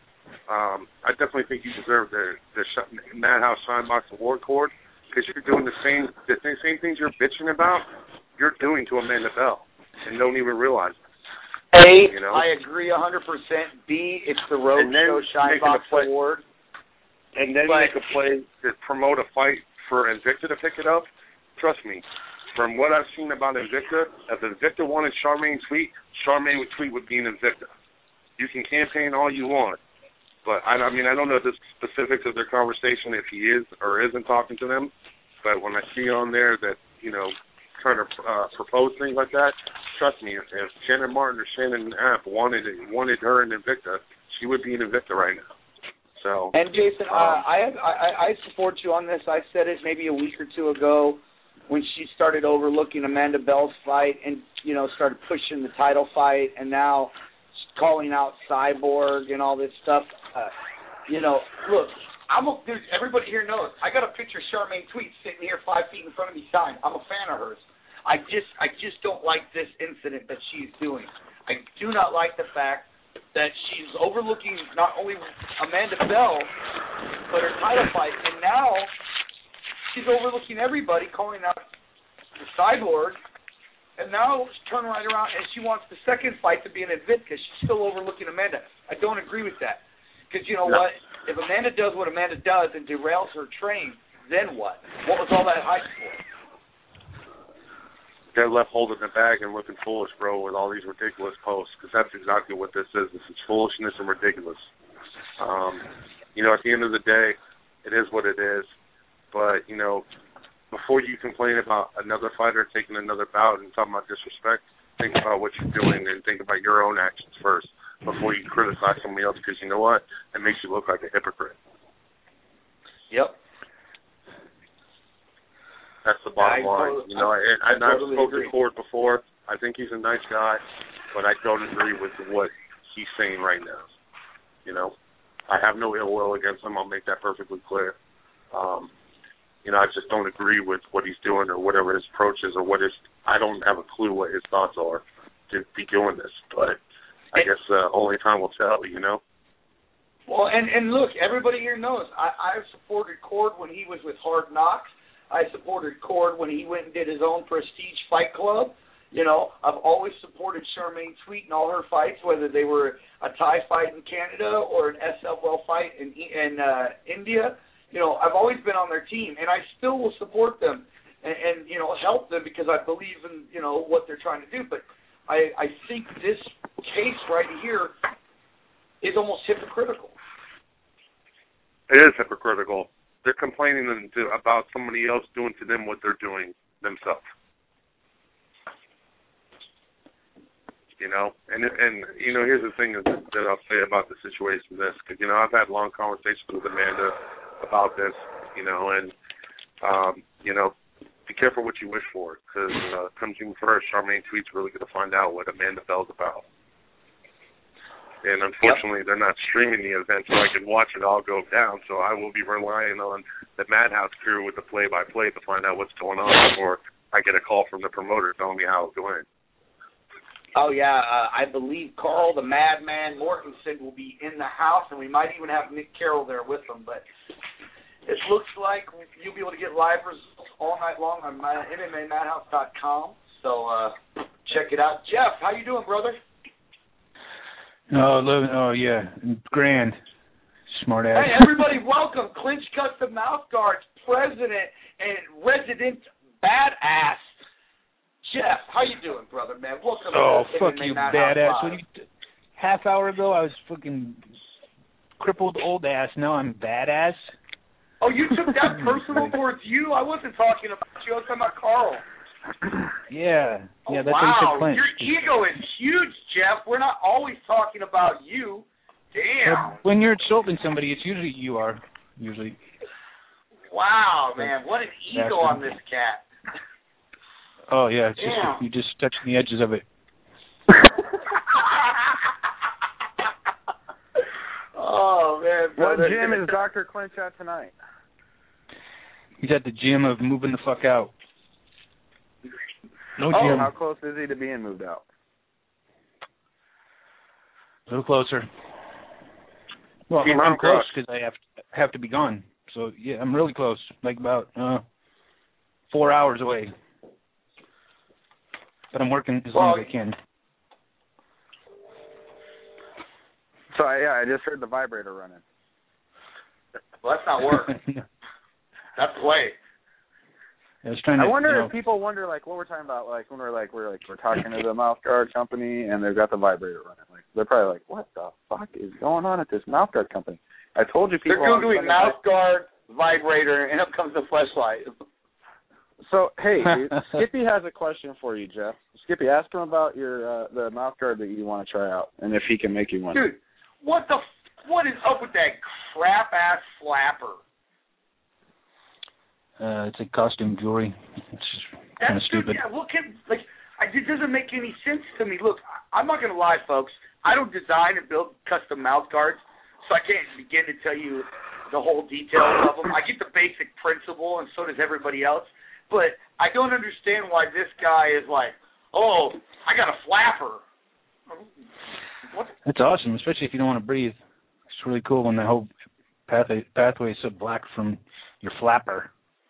I definitely think you deserve the Madhouse Shinebox Award, Cord, because you're doing the same things you're bitching about, you're doing to Amanda Bell and don't even realize it. A, I agree 100%. B, it's the Roadshow Shinebox Award. And then make a play to promote a fight for Invicta to pick it up. Trust me, from what I've seen about Invicta, if Invicta wanted Charmaine Tweet, Charmaine would be an Invicta. You can campaign all you want, but I don't know the specifics of their conversation, if he is or isn't talking to them, but when I see on there that, trying to propose things like that, trust me, if Shannon Martin or Shannon App wanted her in Invicta, she would be in Invicta right now. So. And Jason, I support you on this. I said it maybe a week or two ago when she started overlooking Amanda Bell's fight and started pushing the title fight, and now calling out Cyborg and all this stuff. Look, dude, everybody here knows I got a picture of Charmaine Tweet sitting here 5 feet in front of me signed. I'm a fan of hers. I just don't like this incident that she's doing. I do not like the fact that she's overlooking not only Amanda Bell, but her title fight, and now she's overlooking everybody, calling out the Cyborg, and now she's turning right around and she wants the second fight to be an Invicta because she's still overlooking Amanda. I don't agree with that. Because what? If Amanda does what Amanda does and derails her train, then what? What was all that hype for? They're left holding the bag and looking foolish, bro, with all these ridiculous posts, because that's exactly what this is. This is foolishness and ridiculous. At the end of the day, it is what it is. But, before you complain about another fighter taking another bout and talking about disrespect, think about what you're doing and think about your own actions first before you criticize somebody else, because you know what? It makes you look like a hypocrite. Yep. That's the bottom line. I've spoken to Cord before. I think he's a nice guy, but I don't agree with what he's saying right now. I have no ill will against him. I'll make that perfectly clear. I just don't agree with what he's doing or whatever his approach is or I don't have a clue what his thoughts are to be doing this, but I guess only time will tell, Well, and look, everybody here knows I supported Cord when he was with Hard Knocks. I supported Cord when he went and did his own Prestige Fight Club. I've always supported Charmaine Tweet in all her fights, whether they were a Thai fight in Canada or an SFL fight in India. I've always been on their team, and I still will support them and help them because I believe in, what they're trying to do. But I think this case right here is almost hypocritical. It is hypocritical. They're complaining about somebody else doing to them what they're doing themselves. And here's the thing that I'll say about the situation this, because, I've had long conversations with Amanda about this, and, be careful what you wish for, because come June 1st, Charmaine Tweet's really going to find out what Amanda Bell's about. And unfortunately, They're not streaming the event, so I can watch it all go down. So I will be relying on the Madhouse crew with the play-by-play to find out what's going on before I get a call from the promoter telling me how it's going. Oh, yeah. I believe Carl, the Madman Mortensen, will be in the house, and we might even have Nick Carroll there with him. But it looks like you'll be able to get live results all night long on MMAMadhouse.com. So check it out. Jeff, how you doing, brother? Oh yeah, grand, smart ass. Hey, everybody, welcome Clinch Custom Mouth Guards president and resident badass Jeff. How you doing, brother, man? Welcome. Oh, to fuck you, badass. half hour ago I was fucking crippled old ass. Now I'm badass. Oh, you took that personal towards you? I wasn't talking about you. I was talking about Carl. Yeah. Yeah, that's wow. what you said, Clint. Your ego is huge, Jeff. We're not always talking about you. Damn. When you're insulting somebody, it's usually you are. Usually. Wow, man. What an ego on this cat. Oh, yeah. It's just, you just touching the edges of it. Oh, man. What gym is Dr. Clinch at tonight? He's at the gym of moving the fuck out. No Oh, gym. how close is he to being moved out? A little closer. Well, I'm close because I have to be gone. So, yeah, I'm really close. Like about 4 hours away. But I'm working as long as I can. So, yeah, I just heard the vibrator running. Well, that's not work. That's play. I wonder if people wonder, like, what we're talking about, like, when we're talking to the mouth guard company and they've got the vibrator running. Like, they're probably like, what the fuck is going on at this mouth guard company? I told you people. They're Googling mouth guard, vibrator, and up comes the fleshlight. So, hey, dude, Skippy has a question for you, Jeff. Skippy, ask him about your the mouth guard that you want to try out and if he can make you one. Dude, what is up with that crap-ass flapper? It's a costume jewelry. It's kind of stupid. Yeah, look at it doesn't make any sense to me. Look, I'm not gonna lie, folks. I don't design and build custom mouth guards, so I can't begin to tell you the whole details of them. I get the basic principle, and so does everybody else. But I don't understand why this guy is like, oh, I got a flapper. What? That's awesome, especially if you don't want to breathe. It's really cool when the whole pathway is so black from your flapper.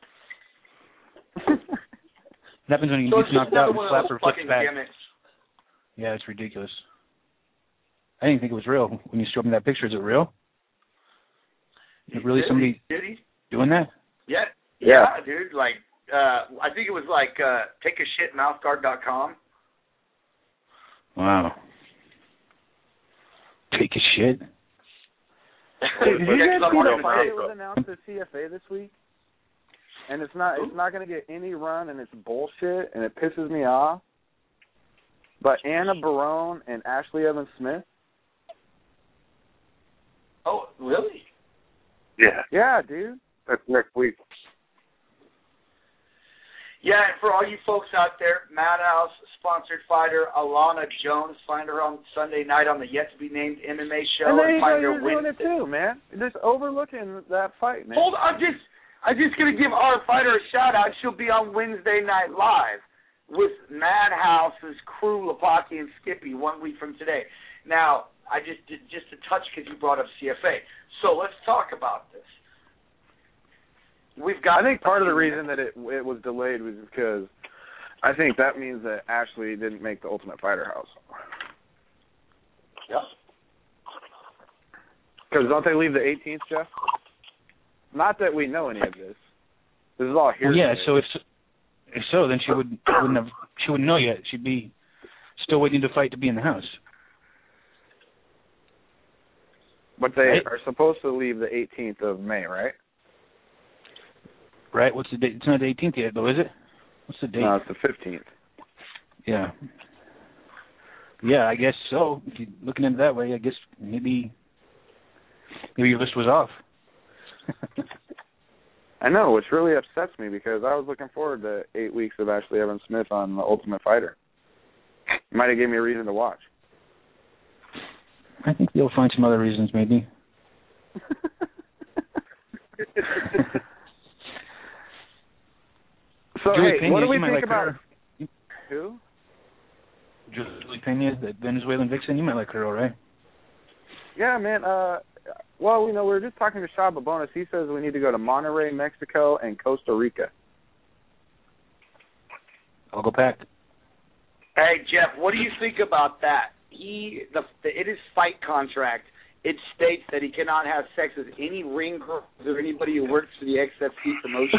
What happens when you get knocked out and the flapper flips back? Gimmicks. Yeah, it's ridiculous. I didn't think it was real. When you showed me that picture, is it real? Is it really somebody doing that? Yeah, dude. Like, I think it was like takeashitmouthguard.com. Wow. Take a shit? Did you guys see the fight that was announced at CFA this week? And it's not going to get any run, and it's bullshit, and it pisses me off. But Anna Barone and Ashley Evans Smith. Oh, really? Yeah. Yeah, dude. That's next week. Yeah, and for all you folks out there, Madhouse sponsored fighter Alana Jones. Find her on Sunday night on the yet to be named MMA show. And there you go, you're doing it too, man. Just overlooking that fight, man. Hold on, I'm just gonna give our fighter a shout out. She'll be on Wednesday Night Live with Madhouse's crew, Lapaki and Skippy, 1 week from today. Now, I just to touch because you brought up CFA. So let's talk about this. I think part of the reason that it was delayed was because I think that means that Ashley didn't make the Ultimate Fighter house. Yep. Because don't they leave the 18th, Jeff? Not that we know any of this. This is all hearsay. Well, yeah. So if so, then she wouldn't know yet. She'd be still waiting to fight to be in the house. But they are supposed to leave the 18th of May, right? Right. What's the date? It's not the 18th yet, though, is it? What's the date? No, it's the 15th. Yeah. Yeah, I guess so. If you're looking at it that way, I guess maybe your list was off. I know, which really upsets me because I was looking forward to 8 weeks of Ashley Evans Smith on The Ultimate Fighter. Might have given me a reason to watch. I think they'll find some other reasons, maybe. So, Julie hey, Pena, what do we think like about her? Who? Julie Pena, the Venezuelan vixen. You might like her, all right? Yeah, man. Well, we were just talking to Shaba Bonus. He says we need to go to Monterrey, Mexico, and Costa Rica. I'll go back. Hey, Jeff, what do you think about that? In his fight contract, it states that he cannot have sex with any ring girls or anybody who works for the XFC promotion.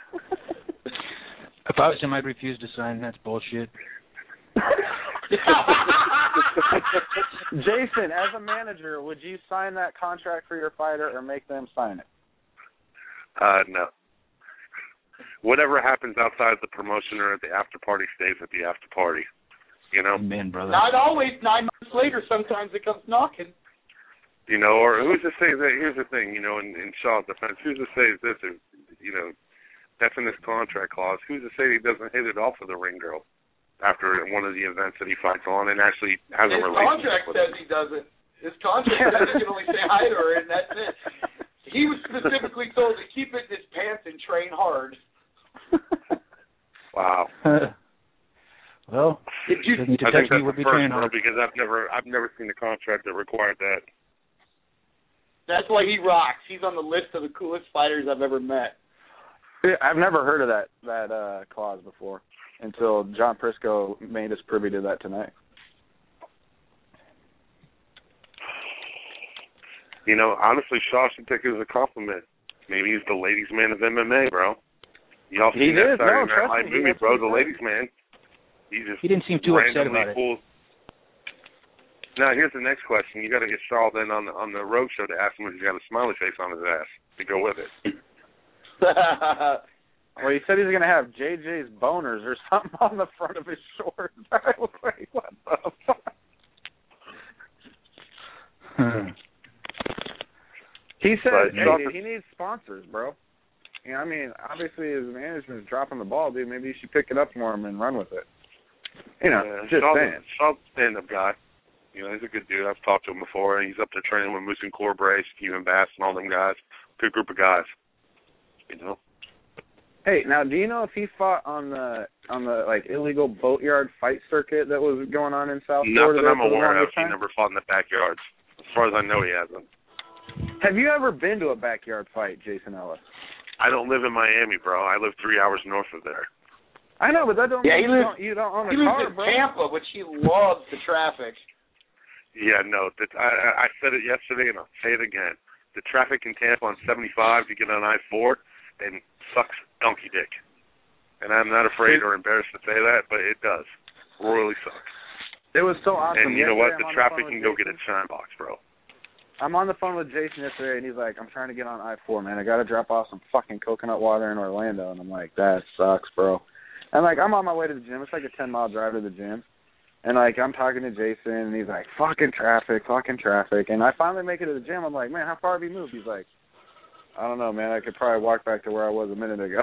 If I was him, I'd refuse to sign. That's bullshit. Jason, as a manager, would you sign that contract for your fighter or make them sign it? No. Whatever happens outside the promotion or at the after party stays at the after party. You know? Amen, brother. Not always. 9 months later, sometimes it comes knocking. You know, or who's to say that? Here's the thing, you know, in Shaw's defense, who's to say this is, you know, that's in his contract clause. Who's to say he doesn't hit it off with the ring girl after one of the events that he fights on and actually has a relationship with her? His contract says he doesn't. His contract says he can only say hi to her, and that's it. He was specifically told to keep it in his pants and train hard. Wow. Well, I think that's the first one because I've never seen a contract that required that. That's why he rocks. He's on the list of the coolest fighters I've ever met. I've never heard of that clause before until John Prisco made us privy to that tonight. You know, honestly, Shaw should take it as a compliment. Maybe he's the ladies' man of MMA, bro. Y'all seen that Saturday Night Live movie, bro? The ladies' man. He didn't seem too upset about it. Now, here's the next question. You got to get Shaw then on the road show to ask him if he's got a smiley face on his ass to go with it. Well, he said he's going to have JJ's boners or something on the front of his shorts. I was like, what the fuck? He said he needs sponsors, bro. You know, I mean, obviously his management's dropping the ball, dude. Maybe you should pick it up for him and run with it. You know, just saying. Shaw's a stand-up guy. You know, he's a good dude. I've talked to him before. He's up there training with Moose and Corbray, Steven Bass, and all them guys. Good group of guys. You know. Hey, now, do you know if he fought on the like illegal boatyard fight circuit that was going on in South Florida? Not that I'm aware of. He never fought in the backyards. As far as I know, he hasn't. Have you ever been to a backyard fight, Jason Ellis? I don't live in Miami, bro. I live 3 hours north of there. I know, but that don't mean you don't own a car, bro. He lives in Tampa, which he loves the traffic. Yeah, no. I said it yesterday, and I'll say it again. The traffic in Tampa on 75 to get on I-4 and sucks donkey dick. And I'm not afraid or embarrassed to say that, but it does. Royally sucks. It was so awesome. And you know what? The traffic can go get its shine box, bro. I'm on the phone with Jason yesterday, and he's like, I'm trying to get on I-4, man. I got to drop off some fucking coconut water in Orlando. And I'm like, that sucks, bro. And, like, I'm on my way to the gym. It's like a 10-mile drive to the gym. And, like, I'm talking to Jason, and he's like, fucking traffic. And I finally make it to the gym. I'm like, man, how far have you moved? He's like, I don't know, man. I could probably walk back to where I was a minute ago.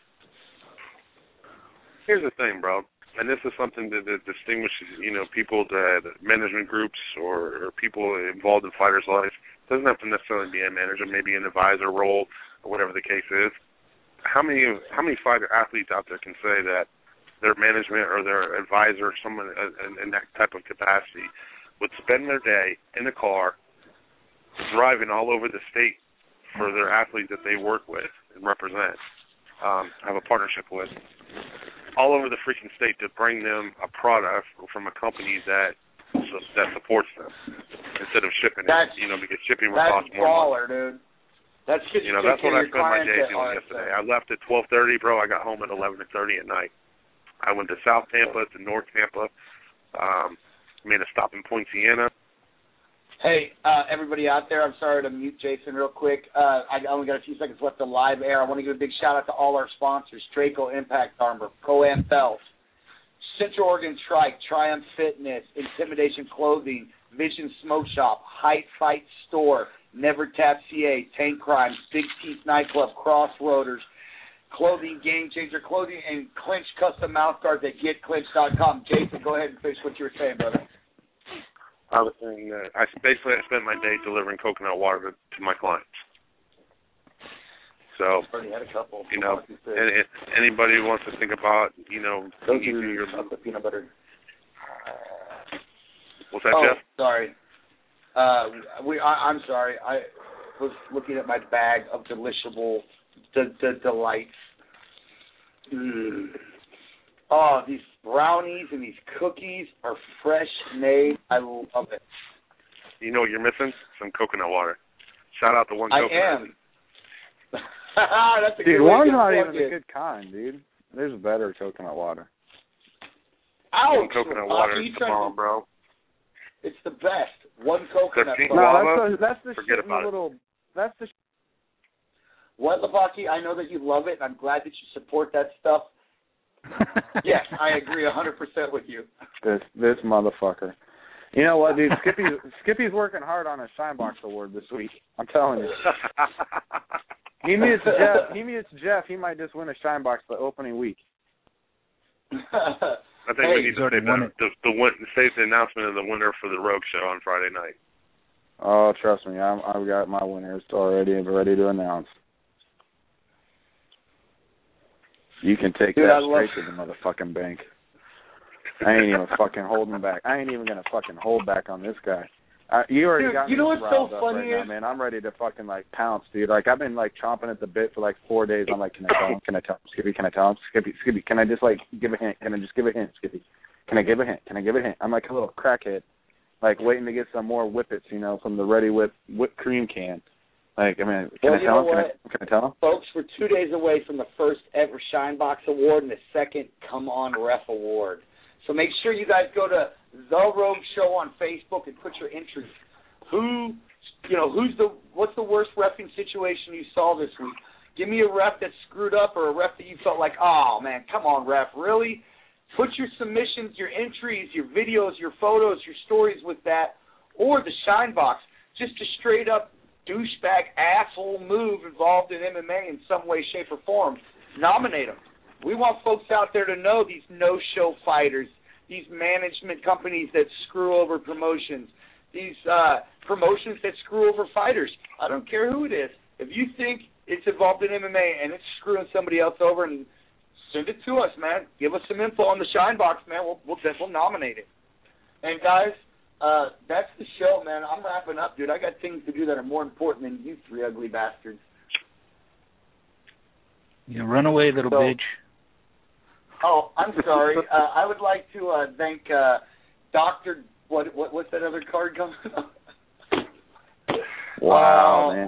Here's the thing, bro. And this is something that distinguishes, you know, people that management groups or people involved in fighters' life. It doesn't have to necessarily be a manager, maybe an advisor role or whatever the case is. How many fighter athletes out there can say that their management or their advisor, someone in that type of capacity, would spend their day in the car driving all over the state for their athletes that they work with and represent, have a partnership with, all over the freaking state to bring them a product from a company that supports them instead of shipping it, you know, because shipping would cost more baller, money. Dude. That's you know, that's what I spent my day doing yesterday. I left at 12:30, bro. I got home at 11:30 at night. I went to South Tampa, to North Tampa, made a stop in Point Siena. Hey, everybody out there, I'm sorry to mute Jason real quick. I only got a few seconds left to live air. I want to give a big shout-out to all our sponsors, Draco Impact Armor, Pro-Am Belt, Central Oregon Trike, Triumph Fitness, Intimidation Clothing, Vision Smoke Shop, Height Fight Store, Never Tap CA, Tank Crimes, Big Teeth Nightclub, Crossroaders, Clothing Game Changer Clothing, and Clinch Custom Mouth Guards at GetClinch.com. Jason, go ahead and finish what you were saying, brother. I was saying that I spent my day delivering coconut water to my clients. So, already had a couple. You know, and anybody who wants to think about, you know, those are the peanut butter. What's that, Jeff? Sorry. I'm sorry. I was looking at my bag of delishable delights. Oh, these brownies and these cookies are fresh made. I love it. You know what you're missing? Some coconut water. Shout out to One Coconut. I am. That's a dude, good one's not even the good kind, dude. There's better coconut water. Ouch! One coconut water is the bomb, bro. It's the best. One coconut. No, that's the Forget shit. about it. That's the. What, Lepaki? I know that you love it, and I'm glad that you support that stuff. Yes, I agree 100% with you. This motherfucker. You know what, dude? Skippy's working hard on a Shinebox award this week. I'm telling you. He meets Jeff. He might just win a Shinebox the opening week. I think we need to save the announcement of the winner for the Rogue Show on Friday night. Oh, trust me, I've got my winners already ready to announce. You can take that straight to the motherfucking bank. I ain't even fucking holding back. I ain't even gonna fucking hold back on this guy. You already got me what's riled so up funny right now, man. I'm ready to fucking like pounce, dude. Like I've been like chomping at the bit for like 4 days. I'm like, can I tell him? Can I tell him? Skippy, can I tell him? Skippy, can I just like give a hint? Can I just give a hint, Skippy? Can I give a hint? Can I give a hint? I'm like a little crackhead, like waiting to get some more whippets, you know, from the ready whipped cream can. Like, I mean, can I tell him? Can I tell him? Folks, we're 2 days away from the first ever Shinebox Award and the second Come On Ref Award. So make sure you guys go to The Rogue Show on Facebook and put your entries. What's the worst reffing situation you saw this week? Give me a ref that screwed up or a ref that you felt like, oh, man, come on, ref, really? Put your submissions, your entries, your videos, your photos, your stories with that, or the Shinebox. Just a straight-up douchebag asshole move involved in MMA in some way, shape, or form. Nominate them. We want folks out there to know these no-show fighters, these management companies that screw over promotions, these promotions that screw over fighters. I don't care who it is. If you think it's involved in MMA and it's screwing somebody else over, and send it to us, man. Give us some info on the Shinebox, man. We'll nominate it. And, guys, that's the show, man. I'm wrapping up, dude. I got things to do that are more important than you three ugly bastards. Yeah, run away, little bitch. Oh, I'm sorry. I would like to thank Dr. What's that other card coming up? Wow, man.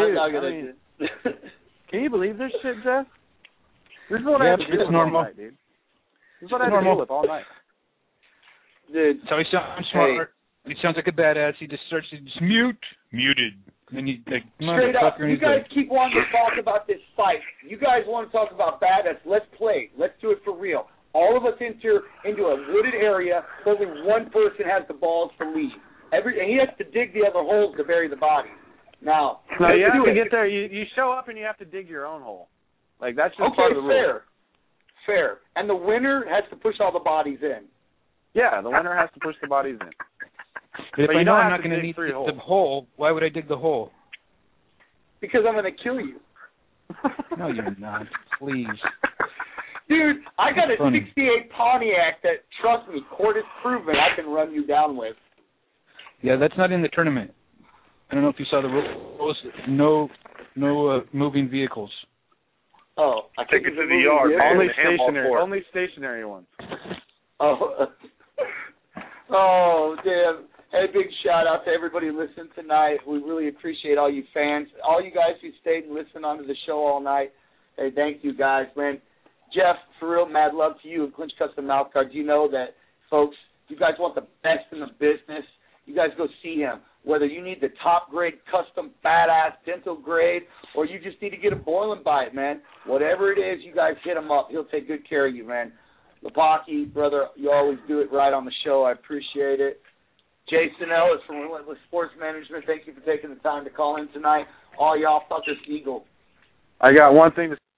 Can you believe this shit, Jeff? This is what I have to deal with all night, dude. This is what I have to deal with all night. Dude. So he sounds smart. He sounds like a badass. He just starts to muted. And then straight up, you guys keep wanting to talk about this fight. You guys want to talk about badass. Let's play. Let's do it for real. All of us enter into a wooded area so only one person has the balls to leave. And he has to dig the other holes to bury the body. Now, you have to get there. You show up and you have to dig your own hole. Like, that's just part of the rule. Fair. And the winner has to push all the bodies in. Yeah, the winner has to push the bodies in. But if I know I'm not going to need the hole, why would I dig the hole? Because I'm going to kill you. No, you're not. Please. Dude, I got a 68 Pontiac that, trust me, court has proven I can run you down with. Yeah, that's not in the tournament. I don't know if you saw the rules. No moving vehicles. Oh, I take it to the yard. Only stationary ones. Oh, damn. Hey, big shout-out to everybody listening tonight. We really appreciate all you fans, all you guys who stayed and listened onto the show all night. Hey, thank you, guys, man. Jeff, for real, mad love to you and Clinch Custom Mouthguards. You know that, folks, you guys want the best in the business. You guys go see him. Whether you need the top-grade, custom, badass, dental grade, or you just need to get a boiling bite, man. Whatever it is, you guys hit him up. He'll take good care of you, man. Lepaki, brother, you always do it right on the show. I appreciate it. Jason Ellis from Relentless Sports Management, thank you for taking the time to call in tonight. All y'all fuckers, Eagle. I got one thing to